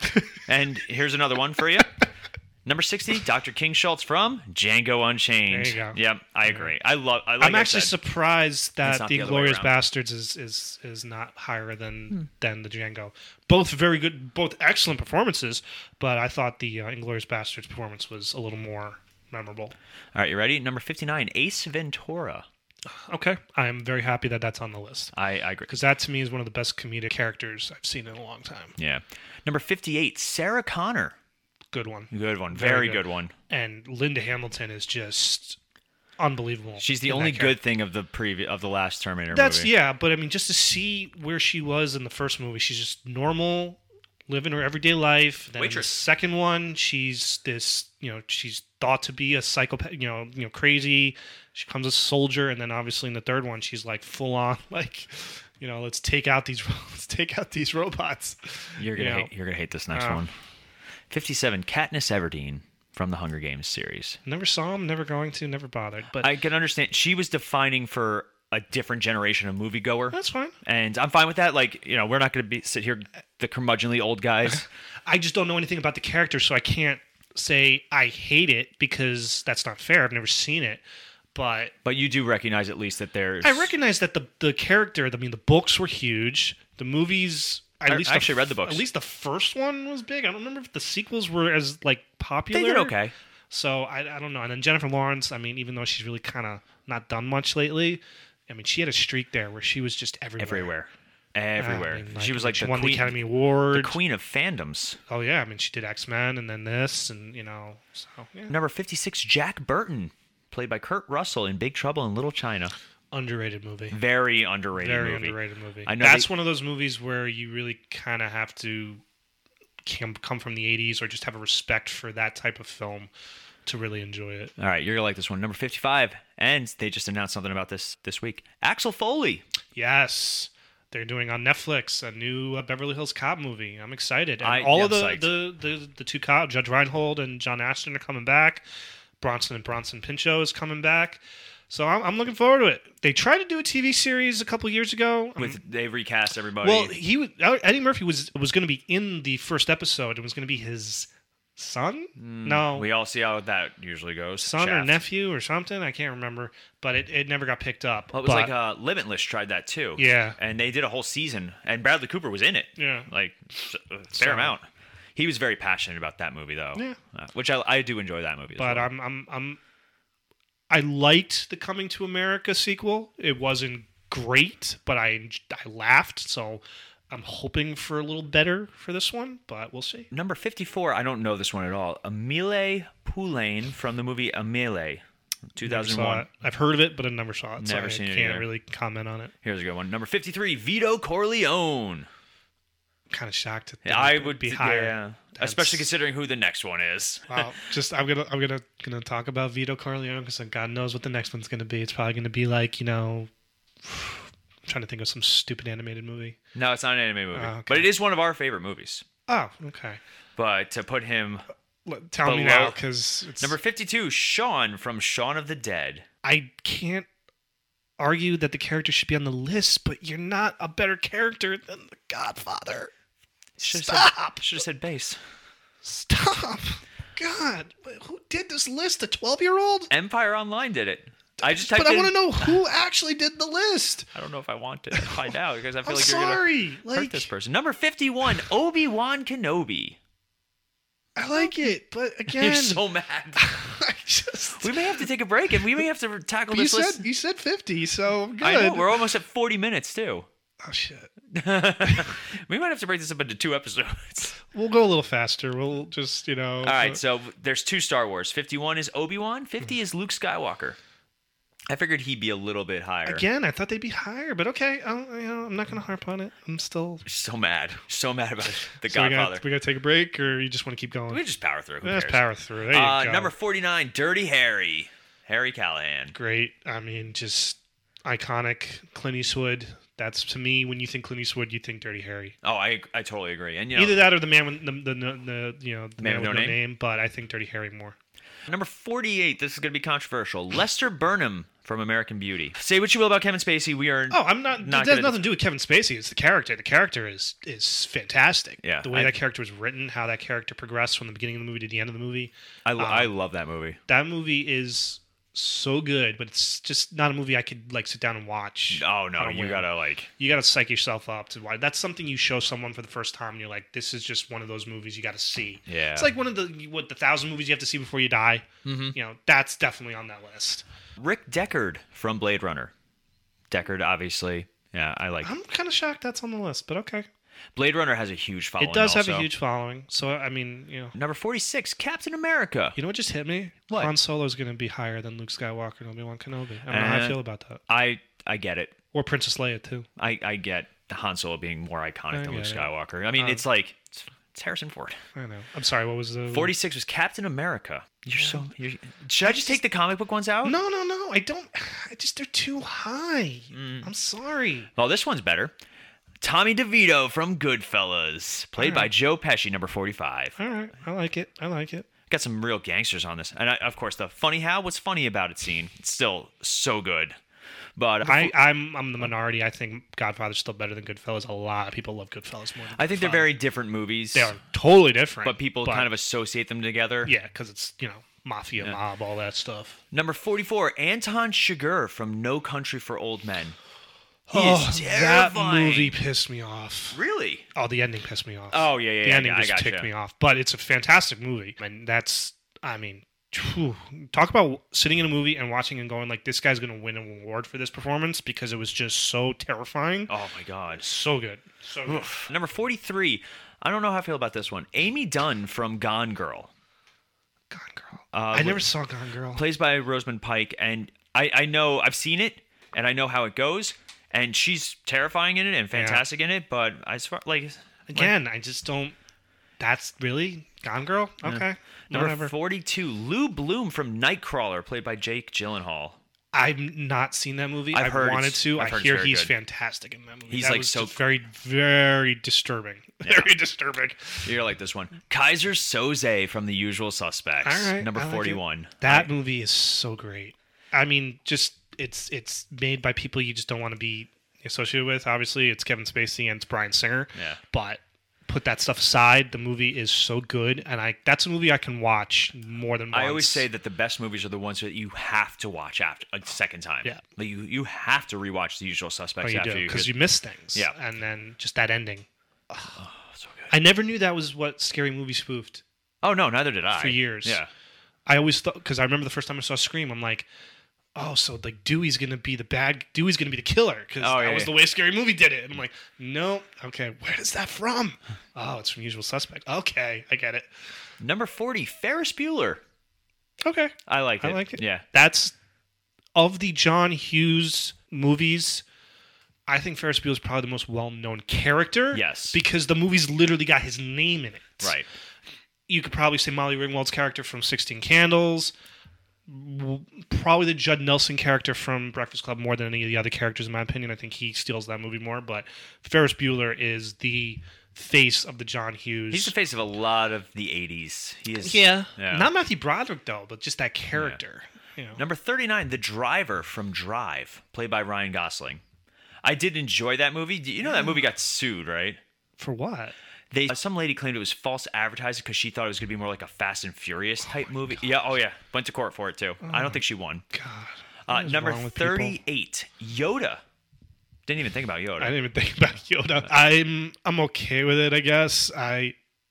And here's another one for you. Number sixty, Doctor King Schultz from Django Unchained. There you go. Yep, I agree. I love. I like I'm I actually said, surprised It's that not the the other way Inglourious around. Bastards is is is not higher than than the Django. Both very good, both excellent performances, but I thought the uh, Inglourious Bastards performance was a little more memorable. All right, you ready? Number fifty-nine, Ace Ventura. Okay, I'm very happy that that's on the list I, I agree. because that to me is one of the best comedic characters I've seen in a long time. Yeah. Number fifty-eight, Sarah Connor. Good one. Good one. Very Very, good. good. one. And Linda Hamilton is just unbelievable. She's the in only that character. good thing of the previous of the last Terminator That's movie. yeah, but I mean, just to see where she was in the first movie, she's just normal, living her everyday life. Then in the Waitress. second one, she's this, you know, she's thought to be a psychopath, you know, you know, crazy. She becomes a soldier, and then obviously in the third one, she's like full on, like, you know, let's take out these, let's take out these robots. You're gonna You know. hate, you're gonna hate this next Uh, one. fifty-seven, Katniss Everdeen from the Hunger Games series. Never saw him, never going to, never bothered. But I can understand she was defining for a different generation of moviegoer. that's fine. And I'm fine with that. Like, you know, we're not going to be sit here, the curmudgeonly old guys. I just don't know anything about the character, so I can't say I hate it because that's not fair. I've never seen it. But But you do recognize at least that there's. I recognize that the the character, I mean, the books were huge. The movies, at I least actually the, read the books. At least the first one was big. I don't remember if the sequels were as like popular. They did okay. So I, I don't know. And then Jennifer Lawrence, I mean, even though she's really kind of not done much lately, I mean, she had a streak there where she was just everywhere. Everywhere. Everywhere. I mean, she was like she the won queen, the Academy Award. the queen of fandoms. Oh yeah, I mean, she did X-Men and then this, and you know, so yeah. Number fifty-six, Jack Burton, played by Kurt Russell in Big Trouble in Little China. Underrated movie. Very underrated Very movie. underrated movie. I know That's they- one of those movies where you really kind of have to come come from the eighties or just have a respect for that type of film to really enjoy it. All right, you're gonna like this one. Number fifty-five, and they just announced something about this this week. Axel Foley. Yes. They're doing on Netflix a new uh, Beverly Hills Cop movie. I'm excited. And I- all yeah, of the, I'm psyched. the, the, the two cops, Judge Reinhold and John Ashton, are coming back. Bronson and Bronson Pinchot is coming back. So I'm, I'm looking forward to it. They tried to do a T V series a couple years ago. With they recast everybody. Well, he was, Eddie Murphy was was going to be in the first episode. It was going to be his son. no, we all see how that usually goes. son or Shaft. nephew or something. I can't remember, but it, it never got picked up. Well, it was But- like uh, Limitless tried that too. Yeah. and they did a whole season, and Bradley Cooper was in it. Yeah. like a fair So- amount. He was very passionate about that movie, though. Yeah. uh, which I, I do enjoy that movie. As but well. I'm I'm I'm I liked the Coming to America sequel. It wasn't great, but I I laughed. So I'm hoping for a little better for this one, but we'll see. Number fifty-four, I don't know this one at all. Amelie Poulain from the movie Amelie, two thousand one. Never saw it. I've heard of it, but I never saw it. Never so seen I it can't either. really comment on it. Here's a good one. Number fifty-three, Vito Corleone. Kind of shocked. At that I it would be higher. yeah. That's- Especially considering who the next one is. Well, just I'm gonna I'm gonna gonna talk about Vito Corleone because God knows what the next one's gonna be. It's probably gonna be like you know, I'm trying to think of some stupid animated movie. No, it's not an anime movie, Oh, okay. but it is one of our favorite movies. Oh, okay. But to put him Let- Tell me Below- now, because number fifty-two, Sean from Shaun of the Dead. I can't argue that the character should be on the list, but you're not a better character than the Godfather. Should Stop! Should have said base. Stop! God, who did this list? A twelve-year-old? Empire Online did it. I just typed But I in- want to know who actually did the list. I don't know if I want to find out because I feel I'm like you're sorry. gonna Like, hurt this person. Number fifty-one, Obi-Wan Kenobi. I like it, but again, You're so mad. I just. We may have to take a break and we may have to tackle You this said list. you said fifty, so I'm good. I know we're almost at forty minutes too. Oh shit. We might have to break this up into two episodes. We'll go a little faster. We'll just you know. All right, so there's two Star Wars. fifty-one is Obi-Wan. fifty is Luke Skywalker. I figured he'd be a little bit higher. Again, I thought they'd be higher, but okay. I'll, you know, I'm not going to harp on it. I'm still. So mad, so mad about the So we Godfather. got we got to take a break, or you just want to keep going? We just power through. Who Let's cares? power through. There you Uh, go. number forty-nine, Dirty Harry. Harry Callahan. Great. I mean, just iconic. Clint Eastwood. That's to me when you think Clint Eastwood, you think Dirty Harry. Oh, I I totally agree. And you know, Either that or the man with the, the, the, the you know the Man man, with with No no Name? name. But I think Dirty Harry more. number forty-eight. This is going to be controversial. Lester Burnham from American Beauty. Say what you will about Kevin Spacey. We are. Oh, I'm not. Not It has gonna- nothing to do with Kevin Spacey. It's the character. The character is is fantastic. Yeah, The way I- that character was written, how that character progressed from the beginning of the movie to the end of the movie. I, lo- um, I love that movie. That movie is so good, but it's just not a movie I could like sit down and watch. Oh on no, a you whim. gotta like. You gotta psych yourself up to why. That's something you show someone for the first time, and you're like, "This is just one of those movies you got to see." Yeah. It's like one of the what the thousand movies you have to see before you die. Mm-hmm. You know, that's definitely on that list. Rick Deckard from Blade Runner. Deckard, obviously. Yeah, I like. I'm kind of shocked that's on the list, but okay. Blade Runner has a huge following. It does have also. a huge following, so I mean, you know, Number forty-six, Captain America. you know what just hit me? What? Han Solo's going to be higher than Luke Skywalker and Obi-Wan Kenobi. I don't know how Uh, I feel about that. I I get it. Or Princess Leia too. I I get Han Solo being more iconic I than Luke get it. Skywalker. I mean, Uh, it's like it's, it's Harrison Ford. I know. I'm sorry. What was the forty-six was Captain America. You're so. You're, should I just take the comic book ones out? No, no, no. I don't. I just they're too high. Mm. I'm sorry. Well, this one's better. Tommy DeVito from Goodfellas, played by Alright. Joe Pesci, number forty-five. All right. I like it. I like it. Got some real gangsters on this, and I, of course the funny how what's funny about it scene. It's still so good. But I, I'm I'm the minority. I think Godfather's still better than Goodfellas. A lot of people love Goodfellas more than I think they're Godfather. very different movies. They are totally different. but people kind of associate them together. yeah, because it's you know mafia, mob, all that stuff. Number forty-four, Anton Chigurh from No Country for Old Men. He Oh, is that terrifying. movie pissed me off. Really? Oh, the ending pissed me off. Oh, yeah, yeah, The yeah, ending yeah, I just gotcha. ticked me off. But it's a fantastic movie, and that's I mean, phew, talk about sitting in a movie and watching and going like, this guy's gonna win an award for this performance because it was just so terrifying. Oh my God. So good, so good. Number forty-three, I don't know how I feel about this one. Amy Dunn from Gone Girl. Gone Girl. Uh, I never with- saw Gone Girl. Plays by Rosamund Pike, and I, I know I've seen it, and I know how it goes, and she's terrifying in it and fantastic in it. But as far like Again, I just don't. That's really Gone Girl. Okay, number whatever. forty-two, Lou Bloom from Nightcrawler, played by Jake Gyllenhaal. I've not seen that movie. I've I've, heard wanted it's- to. I've I heard it's hear very he's good. fantastic in that movie. He's, That like, was so- just very, very disturbing. Very disturbing. You're like this one, Kaiser Soze from The Usual Suspects. All right, number I like it. forty-one. That I- movie is so great. I mean, just it's it's made by people you just don't want to be associated with. Obviously, it's Kevin Spacey and it's Bryan Singer. Yeah. But put that stuff aside, the movie is so good, and I that's a movie I can watch more than once. I always say that the best movies are the ones that you have to watch after a second time. Yeah. Like you, you have to rewatch The Usual oh, Suspects you after do you because get- you miss things. Yeah. And then just that ending. Oh, so good. I never knew that was what Scary Movie spoofed. Oh no, neither did I. For years. Yeah. I always thought because I remember the first time I saw Scream, I'm like, oh, so like Dewey's gonna be the bad, Dewey's gonna be the killer because Oh, that yeah, was yeah. the way Scary Movie did it. And I'm like, no, okay, where is that from? Oh, it's from Usual Suspect. Okay, I get it. Number forty, Ferris Bueller. Okay, I like it. I like it. Yeah. That's of the John Hughes movies. I think Ferris Bueller is probably the most well-known character. Yes. Because the movie's literally got his name in it. Right. You could probably say Molly Ringwald's character from sixteen Candles. W- Probably the Judd Nelson character from Breakfast Club more than any of the other characters, in my opinion. I think he steals that movie more. But Ferris Bueller is the face of the John Hughes. He's the face of a lot of the eighties. He is. Yeah. Yeah. Not Matthew Broderick, though, but just that character. You know. Number thirty-nine, the driver from Drive, played by Ryan Gosling. I did enjoy that movie. You know that movie got sued, right? For what? They uh, some lady claimed it was false advertising because she thought it was going to be more like a Fast and Furious type movie. Yeah, oh yeah, went to court for it too. I don't think she won. God. Uh, What is number wrong with people? thirty-eight, Yoda. Didn't even think about Yoda. I didn't even think about Yoda. I'm I'm okay with it, I guess. I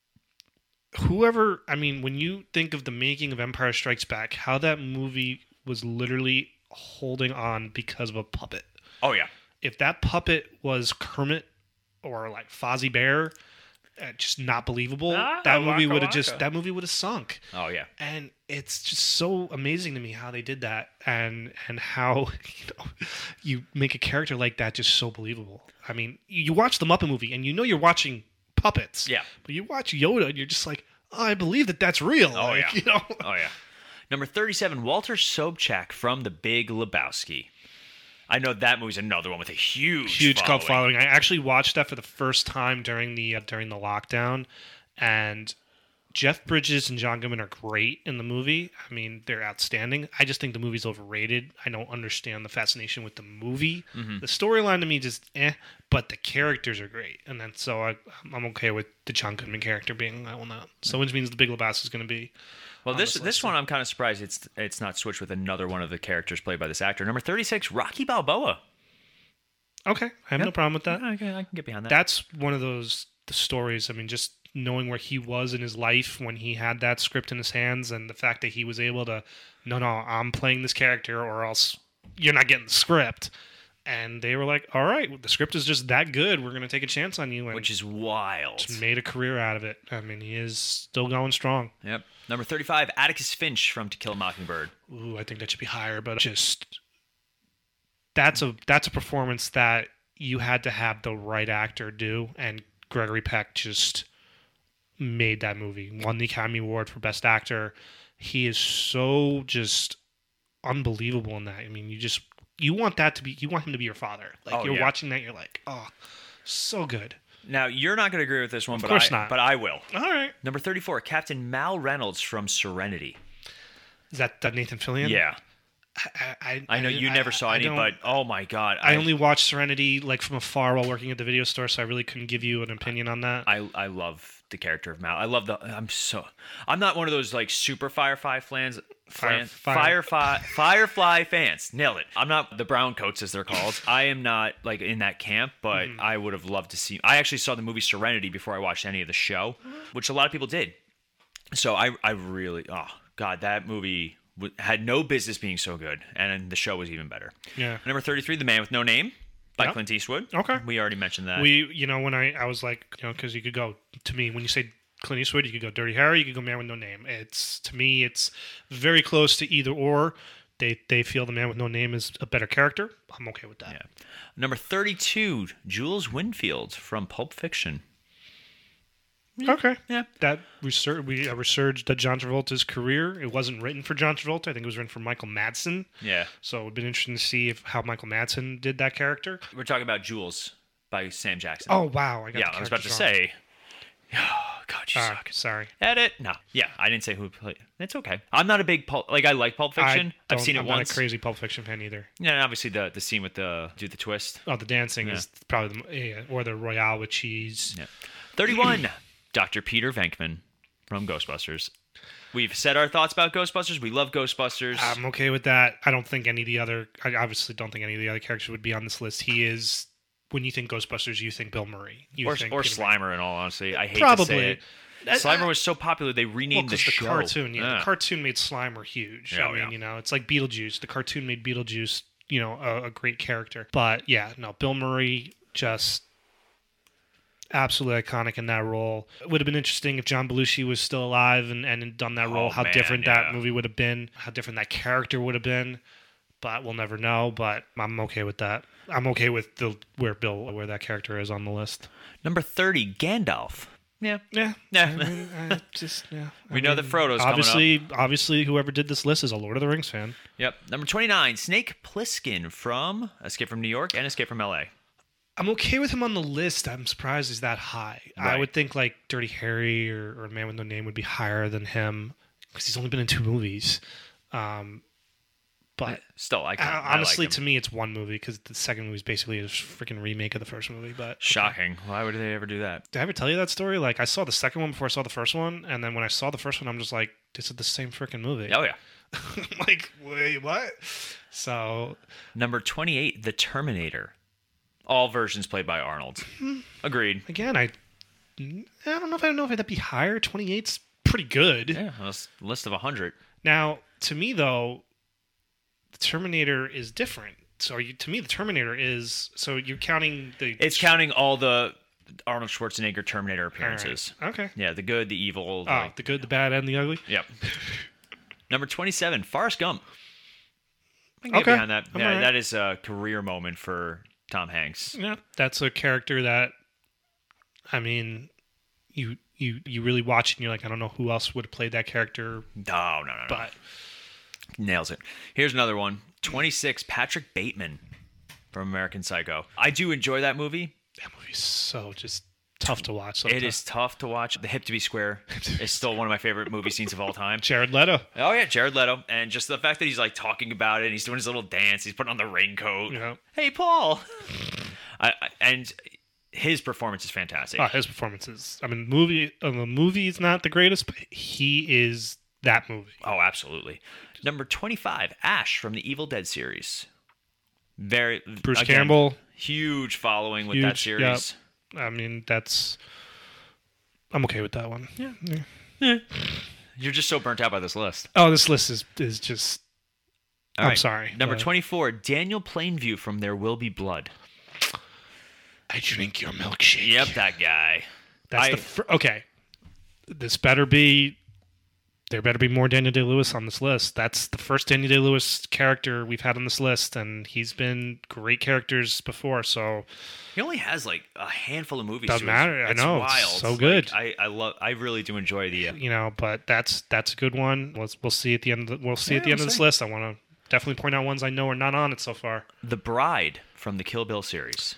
whoever I mean, when you think of the making of Empire Strikes Back, how that movie was literally holding on because of a puppet. Oh yeah. If that puppet was Kermit or like Fozzie Bear, uh, just not believable. Ah, that movie waka would have just waka. that movie would have sunk. Oh yeah. And it's just so amazing to me how they did that, and and how you know you make a character like that just so believable. I mean, you you watch the Muppet movie and you know you're watching puppets. Yeah. But you watch Yoda and you're just like, oh, I believe that that's real. Oh Like, yeah. You know. Oh yeah. Number thirty-seven, Walter Sobchak from The Big Lebowski. I know that movie's another one with a huge, Huge following. cult following. I actually watched that for the first time during the uh, during the lockdown, and Jeff Bridges and John Goodman are great in the movie. I mean, they're outstanding. I just think the movie's overrated. I don't understand the fascination with the movie. Mm-hmm. The storyline to me just eh, but the characters are great, and then so I I'm okay with the John Goodman character being that one out. So which means the Big Lebowski is going to be. Well, on this this this list. one I'm kind of surprised it's it's not switched with another one of the characters played by this actor. Number thirty-six, Rocky Balboa. Okay, I have no problem with that. I can, I can get behind that. That's one of those the stories. I mean, just knowing where he was in his life when he had that script in his hands, and the fact that he was able to, no, no, I'm playing this character, or else you're not getting the script. And they were like, all right, the script is just that good. We're going to take a chance on you. And which is wild. just made a career out of it. I mean, he is still going strong. Yep. Number thirty-five, Atticus Finch from To Kill a Mockingbird. Ooh, I think that should be higher, but just that's a that's a performance that you had to have the right actor do, and Gregory Peck just made that movie. Won the Academy Award for Best Actor. He is so just unbelievable in that. I mean, you just you want that to be you want him to be your father. Like Oh, you're yeah. watching that, you're like, oh, so good. Now, you're not going to agree with this one, but course I, not. but I will. All right, Number thirty-four, Captain Mal Reynolds from Serenity. is that, that Nathan Fillion? Yeah. I, I, I know you never saw any, don't- but oh my God. I only watched Serenity like from afar while working at the video store, so I really couldn't give you an opinion on that. I I love the character of Mal. I love the. I'm so. I'm not one of those like super Firefly fans. Fire- Flan, fire- Firefly Firefly fans. Nailed it. I'm not the brown coats as they're called. I am not like in that camp, but Mm-hmm. I would have loved to see. I actually saw the movie Serenity before I watched any of the show, which a lot of people did. So I I really oh God that movie w- had no business being so good, and the show was even better. Yeah. Number thirty-three, The Man with No Name by Yep. Clint Eastwood. Okay. We already mentioned that. We, you know, when I, I was like, you know, because you could go to me when you say Clint Eastwood, you could go Dirty Harry, you could go Man with No Name. It's to me, it's very close to either or. They they feel the Man with No Name is a better character. I'm okay with that. Yeah. Number thirty-two, Jules Winfield from Pulp Fiction. Okay. Yeah. That resur- we uh, resurged uh, John Travolta's career. It wasn't written for John Travolta. I think it was written for Michael Madsen. Yeah. So it would have been interesting to see if how Michael Madsen did that character. We're talking about Jules by Sam Jackson. Oh wow! I got yeah. the I was about to characters wrong. say. Oh, God, you Ah, suck. sorry. Edit. No. Yeah, I didn't say who played. It's okay. I'm not a big Pulp. Like, I like Pulp Fiction. I I've don't- seen it I'm once. not a crazy Pulp Fiction fan either. Yeah, and obviously the the scene with the do the twist. Oh, the dancing Yeah. is probably the yeah, or the Royale with cheese. Yeah. thirty-one, Doctor Peter Venkman from Ghostbusters. We've said our thoughts about Ghostbusters. We love Ghostbusters. I'm okay with that. I don't think any of the other. I obviously don't think any of the other characters would be on this list. He is. When you think Ghostbusters, you think Bill Murray. You or think or Peter Slimer, in all honesty. I hate Probably. to say it. Slimer was so popular they renamed well, the the show. cartoon. Yeah, Yeah. the cartoon made Slimer huge. Yeah, I mean, yeah. you know, it's like Beetlejuice. The cartoon made Beetlejuice, you know, a, a great character. But yeah, no, Bill Murray just absolutely iconic in that role. It would have been interesting if John Belushi was still alive and, and had done that role. Oh, how man, different yeah. that movie would have been. How different that character would have been. But we'll never know. But I'm okay with that. I'm okay with the where Bill where that character is on the list. Number thirty, Gandalf. Yeah. Yeah, Yeah. I mean, I just yeah. We I know mean, that Frodo's coming up. obviously, obviously, whoever did this list is a Lord of the Rings fan. Yep. Number twenty-nine, Snake Plissken from Escape from New York and Escape from L A. I'm okay with him on the list. I'm surprised he's that high. I Right. would think like Dirty Harry or, or Man with No Name would be higher than him because he's only been in two movies. Um, but Still, I, can, uh, I honestly, like to him. me, it's one movie because the second movie is basically a freaking remake of the first movie. But okay. Shocking. Why would they ever do that? Did I ever tell you that story? Like I saw the second one before I saw the first one, and then when I saw the first one, I'm just like, this is the same freaking movie. Oh, yeah. Like, wait, what? So Number twenty-eight, The Terminator. All versions played by Arnold. Agreed. again, I I don't know if I know if that'd be higher. twenty-eight's pretty good. Yeah, a list of one hundred. Now, to me though, the Terminator is different. So you, to me, the Terminator is so you're counting the. It's counting all the Arnold Schwarzenegger Terminator All right. appearances. Okay. Yeah, the good, the evil. Oh, like- the good, the bad, and the ugly. Yep. Number twenty-seven, Forrest Gump. I can get Okay. behind that. I'm Yeah, all right. that is a career moment for Tom Hanks. Yeah, that's a character that, I mean, you you you really watch and you're like, I don't know who else would have played that character, No, no, no, no. but Nails it. Here's another one. twenty-six, Patrick Bateman from American Psycho. I do enjoy that movie. that movie's so just tough to watch. It sometimes. is tough to watch. The Hip to Be Square is still one of my favorite movie scenes of all time. Jared Leto. Oh, yeah, Jared Leto. And just the fact that he's like talking about it and he's doing his little dance. He's putting on the raincoat. Yeah. Hey, Paul. I, I, and his performance is fantastic. Oh, his performance is. I mean, movie. Uh, the movie is not the greatest, but he is that movie. Oh, absolutely. Number twenty-five, Ash from the Evil Dead series. Very Bruce again, Campbell. Huge following with that Huge, series. I mean, that's. I'm okay with that one. Yeah. yeah. You're just so burnt out by this list. Oh, this list is is just. All I'm right. sorry. Number but- twenty-four, Daniel Plainview from There Will Be Blood. I drink your milkshake. Yep, that guy. That's I- the fir- okay. This better be. There better be more Daniel Day-Lewis on this list. That's the first Daniel Day-Lewis character we've had on this list, and he's been great characters before. So He only has like a handful of movies. Doesn't to his- matter. I It's know. It's wild. so Like, good. I, I love. I really do enjoy the. Uh, you know, but that's that's a good one. Let's we'll see at the end. Of the, we'll see Yeah, at the end we'll of this see. list. I want to definitely point out ones I know are not on it so far. the Bride from the Kill Bill series.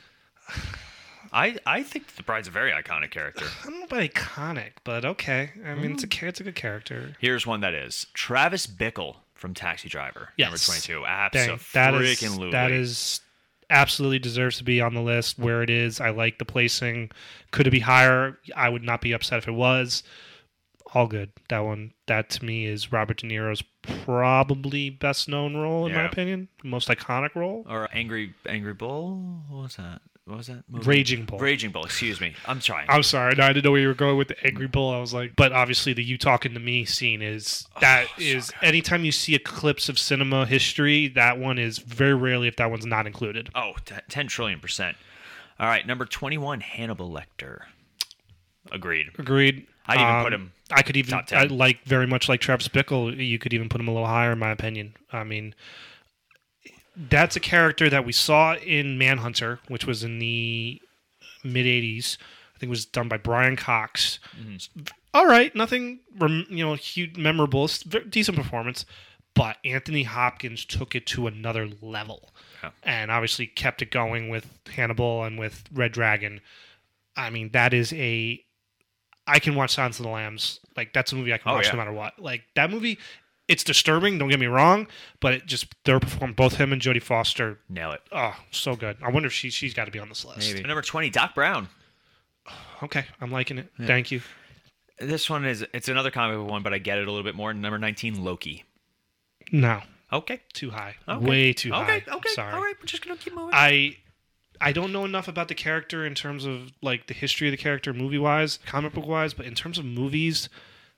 I I think the Bride's a very iconic character. I don't know about iconic, but okay. I mean, it's a cha- it's a good character. Here's one that is Travis Bickle from Taxi Driver. Number Yes. twenty-two. Dang, that is Absolutely. that is absolutely deserves to be on the list where it is. I like the placing. Could it be higher? I would not be upset if it was. All good. That one. That to me is Robert De Niro's probably best known role in my Yeah. opinion. Most iconic role. Or Angry Angry Bull. What was that? What was that movie? Raging Bull. Raging Bull. Excuse me. I'm trying. I'm sorry. No, I didn't know where you were going with the Angry Bull. I was like, but obviously the "You Talking to Me" scene is that so is good. anytime you see a clips of cinema history, that one is very rarely if that one's not included. Oh, t- ten trillion percent. All right, number twenty-one, Hannibal Lecter. Agreed. Agreed. I'd even Um, put him I could even top ten. I like very much like Travis Bickle. You could even put him a little higher, in my opinion. I mean, that's a character that we saw in Manhunter, which was in the mid eighties. I think it was done by Brian Cox. Mm-hmm. All right, nothing rem- you know huge, memorable, it's v- decent performance, but Anthony Hopkins took it to another level, Yeah. and obviously kept it going with Hannibal and with Red Dragon. I mean, that is a I can watch Silence of the Lambs. Like, that's a movie I can Oh, watch yeah. no matter what. Like, that movie, it's disturbing, don't get me wrong, but it just, they're performing, both him and Jodie Foster, Nail it. oh, so good. I wonder if she, she's got to be on this list. Maybe. Number twenty, Doc Brown. Okay, I'm liking it. Thank you. This one is, it's another comic book one, but I get it a little bit more. Number nineteen, Loki. No, Okay. too high. Okay. Way too Okay, high. okay. Sorry. All right, we're just going to keep moving. I I don't know enough about the character in terms of like the history of the character movie wise, comic book wise, but in terms of movies,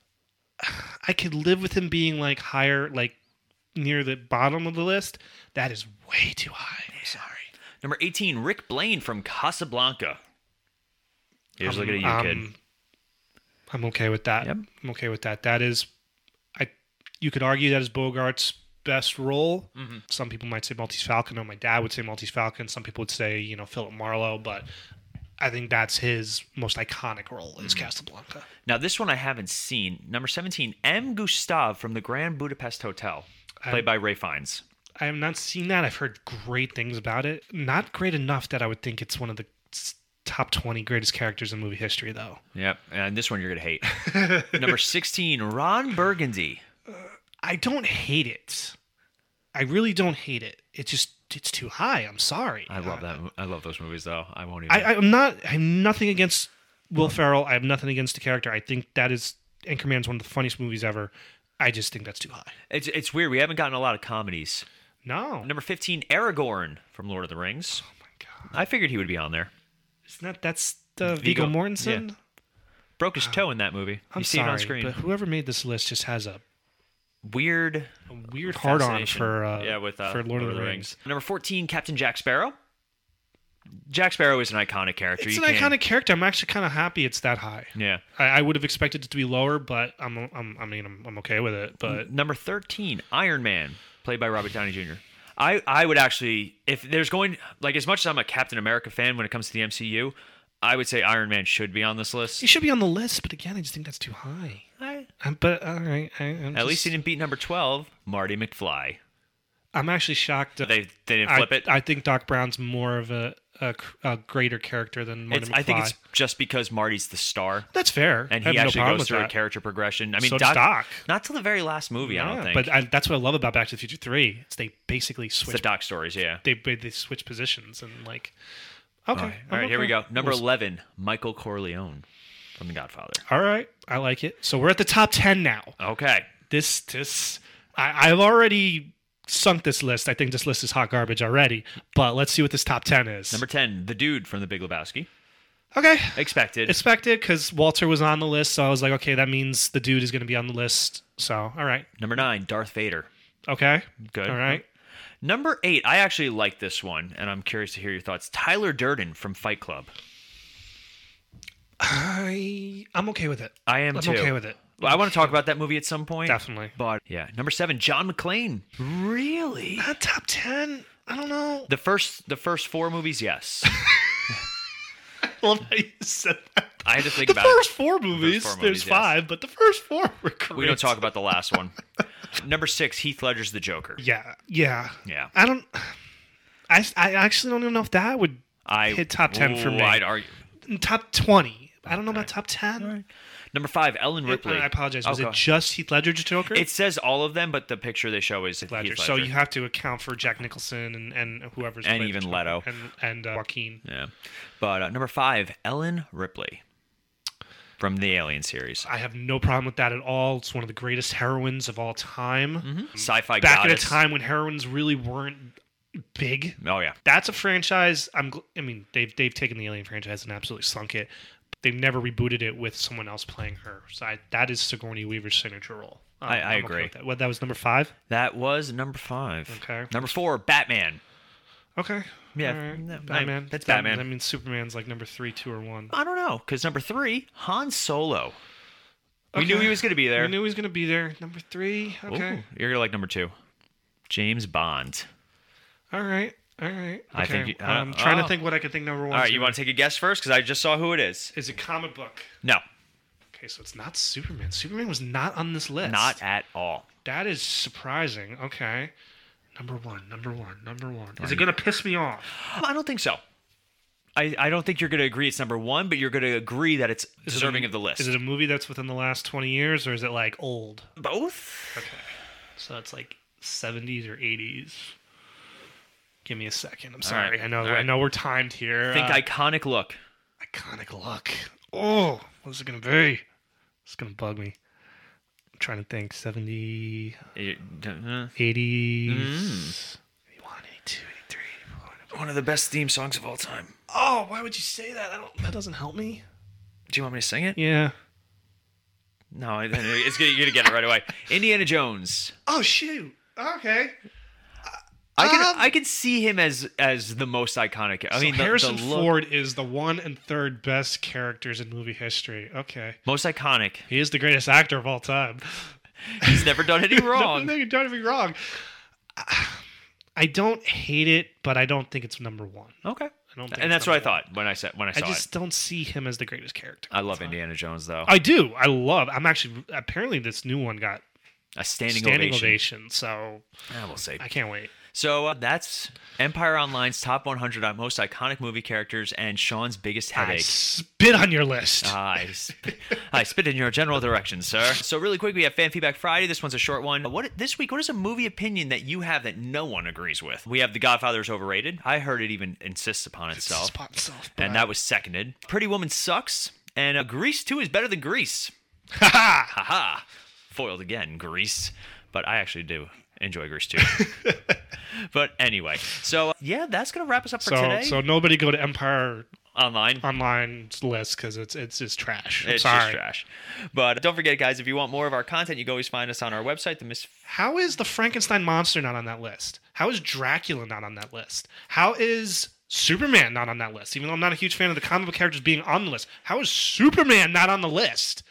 I could live with him being like higher, like near the bottom of the list. That is way too high. I'm sorry. Number eighteen, Rick Blaine from Casablanca. Here's Um, looking at you, um, kid. I'm okay with that. Yep. I'm okay with that. That is, I. You could argue that is Bogart's best role. Mm-hmm. Some people might say Maltese Falcon. No, my dad would say Maltese Falcon. Some people would say, you know, Philip Marlowe. But I think that's his most iconic role is Mm-hmm. Casablanca. Now, this one I haven't seen. Number seventeen, M. Gustav from the Grand Budapest Hotel, played by Ray Fiennes. I have not seen that. I've heard great things about it. Not great enough that I would think it's one of the s- top twenty greatest characters in movie history, though. Yep, and this one you're going to hate. Number sixteen, Ron Burgundy. I don't hate it. I really don't hate it. It just it's too high. I'm sorry. I love that. I love those movies, though. I won't even. I, I'm not. I have nothing against Will Ferrell. I have nothing against the character. I think that is Anchorman's one of the funniest movies ever. I just think that's too high. It's it's weird. We haven't gotten a lot of comedies. No. Number fifteen, Aragorn from Lord of the Rings. Oh my god. I figured he would be on there. Isn't that that's the Viggo- Viggo Mortensen? yeah. Broke his toe in that movie. I'm you see sorry, it on screen. but whoever made this list just has a, Weird. a weird hard on fascination. for uh, yeah, with uh, for Lord, of the Rings. Number fourteen, Captain Jack Sparrow. Jack Sparrow is an iconic character. It's You an can't- iconic character. I'm actually kind of happy it's that high. Yeah. I, I would have expected it to be lower, but I'm, I'm I mean I'm, I'm okay with it. But Number thirteen, Iron Man, played by Robert Downey Junior I, I would actually, if there's going, like as much as I'm a Captain America fan when it comes to the M C U, I would say Iron Man should be on this list. he should be on the list. But again, I just think that's too high. I- Um, but all right, I, I'm At just- least he didn't beat number twelve, Marty McFly. I'm actually shocked. That They, they didn't I, flip it. I think Doc Brown's more of a a, a greater character than Marty It's, McFly. I think it's just because Marty's the star. That's fair, And I he have actually no problem goes with through a that. character progression. I mean, So does Doc, Doc. not till the very last movie, I don't Yeah, think. But I, that's what I love about Back to the Future Three. Is they basically it's the switch. Doc stories, yeah. They they switch positions and like. Okay. All right, I'm all right here we okay. go. Number We'll- eleven, Michael Corleone from The Godfather. All right, I like it. So we're at the top ten now. Okay. This this I, I've already sunk this list. I think this list is hot garbage already. But let's see what this top ten is. Number ten, the dude from The Big Lebowski. okay. Expected. Expected because Walter was on the list, so I was like, okay, that means the dude is going to be on the list. So, all right, Number nine, Darth Vader. okay, Good. all right. Number eight, I actually like this one, and I'm curious to hear your thoughts. Tyler Durden from Fight Club. I I'm okay with it. I am I'm too. okay with it. Well, I want to talk about that movie at some point. Definitely. But yeah, number seven, John McClane. Really? Not top ten. I don't know. The first, the first four movies, yes. I love how you said that. I had to think The about first it. four movies. four movies, there's yes. five, but the first four were great. We don't talk about the last one. Number six, Heath Ledger's The Joker. Yeah, yeah, Yeah. I don't. I, I actually don't even know if that would I hit top ten for Ooh, me. I'd argue. Top twenty. I don't know about top ten. Number five, Ellen Ripley. I apologize. Oh, Was go it ahead. just Heath Ledger's Joker? It says all of them, but the picture they show is Heath Ledger. Ledger. So you have to account for Jack Nicholson and, and whoever's And played even the Leto. Joker. and and uh, Joaquin. Yeah. But uh, number five, Ellen Ripley from the Alien series. I have no problem with that at all. It's one of the greatest heroines of all time. Sci-fi Back goddess. at a time when heroines really weren't big. Oh, yeah. That's a franchise. I'm. gl- I mean, they've they've taken the Alien franchise and absolutely sunk it. They've never rebooted it with someone else playing her. So I, that is Sigourney Weaver's signature role. Um, I- I I'm okay agree. with that. What, that was number five. That was number five. Okay. Number four, Batman. Okay. Yeah, All right. no, I- Batman. that's That- Batman. That means Superman's like number three, two, or one. I don't know, because number three, Han Solo. We Okay. knew he was going to be there. We knew he was going to be there. Number three. Okay. Ooh, you're gonna like number two, James Bond. All right. All right. I Okay. think you- uh, I'm trying oh. to think what I could think number one. All right, you want to take a guess first? Because I just saw who it is. Is it comic book? No, Okay, so it's not Superman. Superman was not on this list. not at all. That is surprising. Okay. Number one. Number one. Number one. Is it going to piss me off? I don't think so. I, I don't think you're going to agree it's number one, but you're going to agree that it's Is it deserving a- of the list. Is it a movie that's within the last twenty years, or is it like old? both? Okay. So it's like seventies or eighties. Give me a second. I'm sorry. right. I know. All right. I know we're timed here. Think Uh, iconic look. iconic look. Oh, what's it gonna be? It's gonna bug me. I'm trying to think. seventy, It- uh, eighties, Mm. eighty-one, eighty-two, eighty-three, eighty-four, One of the best theme songs of all time. Oh, why would you say that? I don't, that doesn't help me. Do you want me to sing it? Yeah. No, it's gonna, you're gonna get it right away. Indiana Jones. Oh shoot. Okay. I can Um, I can see him as as the most iconic. I so mean, the, Harrison the look- Ford is the one and third best characters in movie history. Okay. most iconic. He is the greatest actor of all time. He's never done any wrong. No, don't get me wrong. I don't hate it, but I don't think it's number one. Okay. I don't think And it's that's what I number one. thought when I said when I saw I just it. don't see him as the greatest character. I love Indiana Jones though. I do. I love. I'm actually. Apparently, this new one got A standing, standing ovation. ovation. So Yeah, we'll see. I can't wait. So uh, that's Empire Online's top one hundred most iconic movie characters and Sean's biggest I headache. spit on your list. I, sp- I spit in your general direction, sir. So really quick, we have Fan Feedback Friday. This one's a short one. What this week? What is a movie opinion that you have that no one agrees with? We have The Godfather is overrated. I heard it even insists upon itself, Spot itself, but and I- that was seconded. Pretty Woman sucks, and uh, Grease two is better than Grease. Ha ha. Haha, foiled again, Grease. But I actually do enjoy Grease too. But anyway, so yeah, that's gonna wrap us up for So today. so nobody go to Empire Online. Online's list because it's it's just trash. I'm It's sorry. just trash. But don't forget, guys, if you want more of our content, you can always find us on our website, the Miss. How is the Frankenstein monster not on that list? How is Dracula not on that list? How is Superman not on that list? Even though I'm not a huge fan of the comic book characters being on the list, how is Superman not on the list?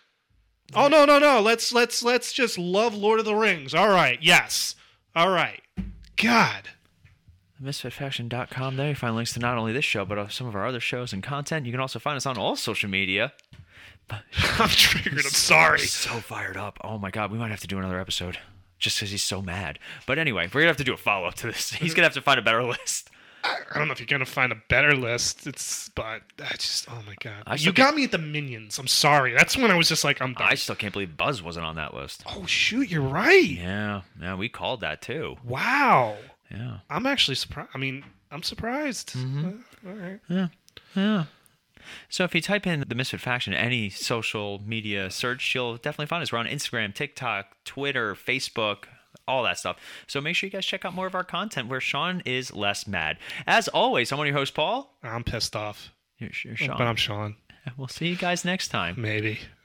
Oh no no no! Let's let's let's just love Lord of the Rings. All right, yes, all right. God, misfit faction dot com. There you find links to not only this show, but some of our other shows and content. You can also find us on all social media. I'm triggered. I'm sorry. So fired up. Oh my God, we might have to do another episode just because he's so mad. But anyway, we're going to have to do a follow-up to this. He's going to have to find a better list. I don't know if you're gonna find a better list. It's but I just oh my god. I You still got me at the Minions. I'm sorry. That's when I was just like I'm done. I still can't believe Buzz wasn't on that list. Oh shoot, you're right. Yeah, yeah, we called that too. Wow. Yeah. I'm actually surprised. I mean, I'm surprised. Uh, all right. Yeah. So if you type in the Misfit Faction, any social media search, you'll definitely find us. We're on Instagram, TikTok, Twitter, Facebook, all that stuff. So make sure you guys check out more of our content where Sean is less mad. As always, I'm one of your hosts, Paul. I'm pissed off. You're, you're Sean. But I'm Sean. We'll see you guys next time. Maybe.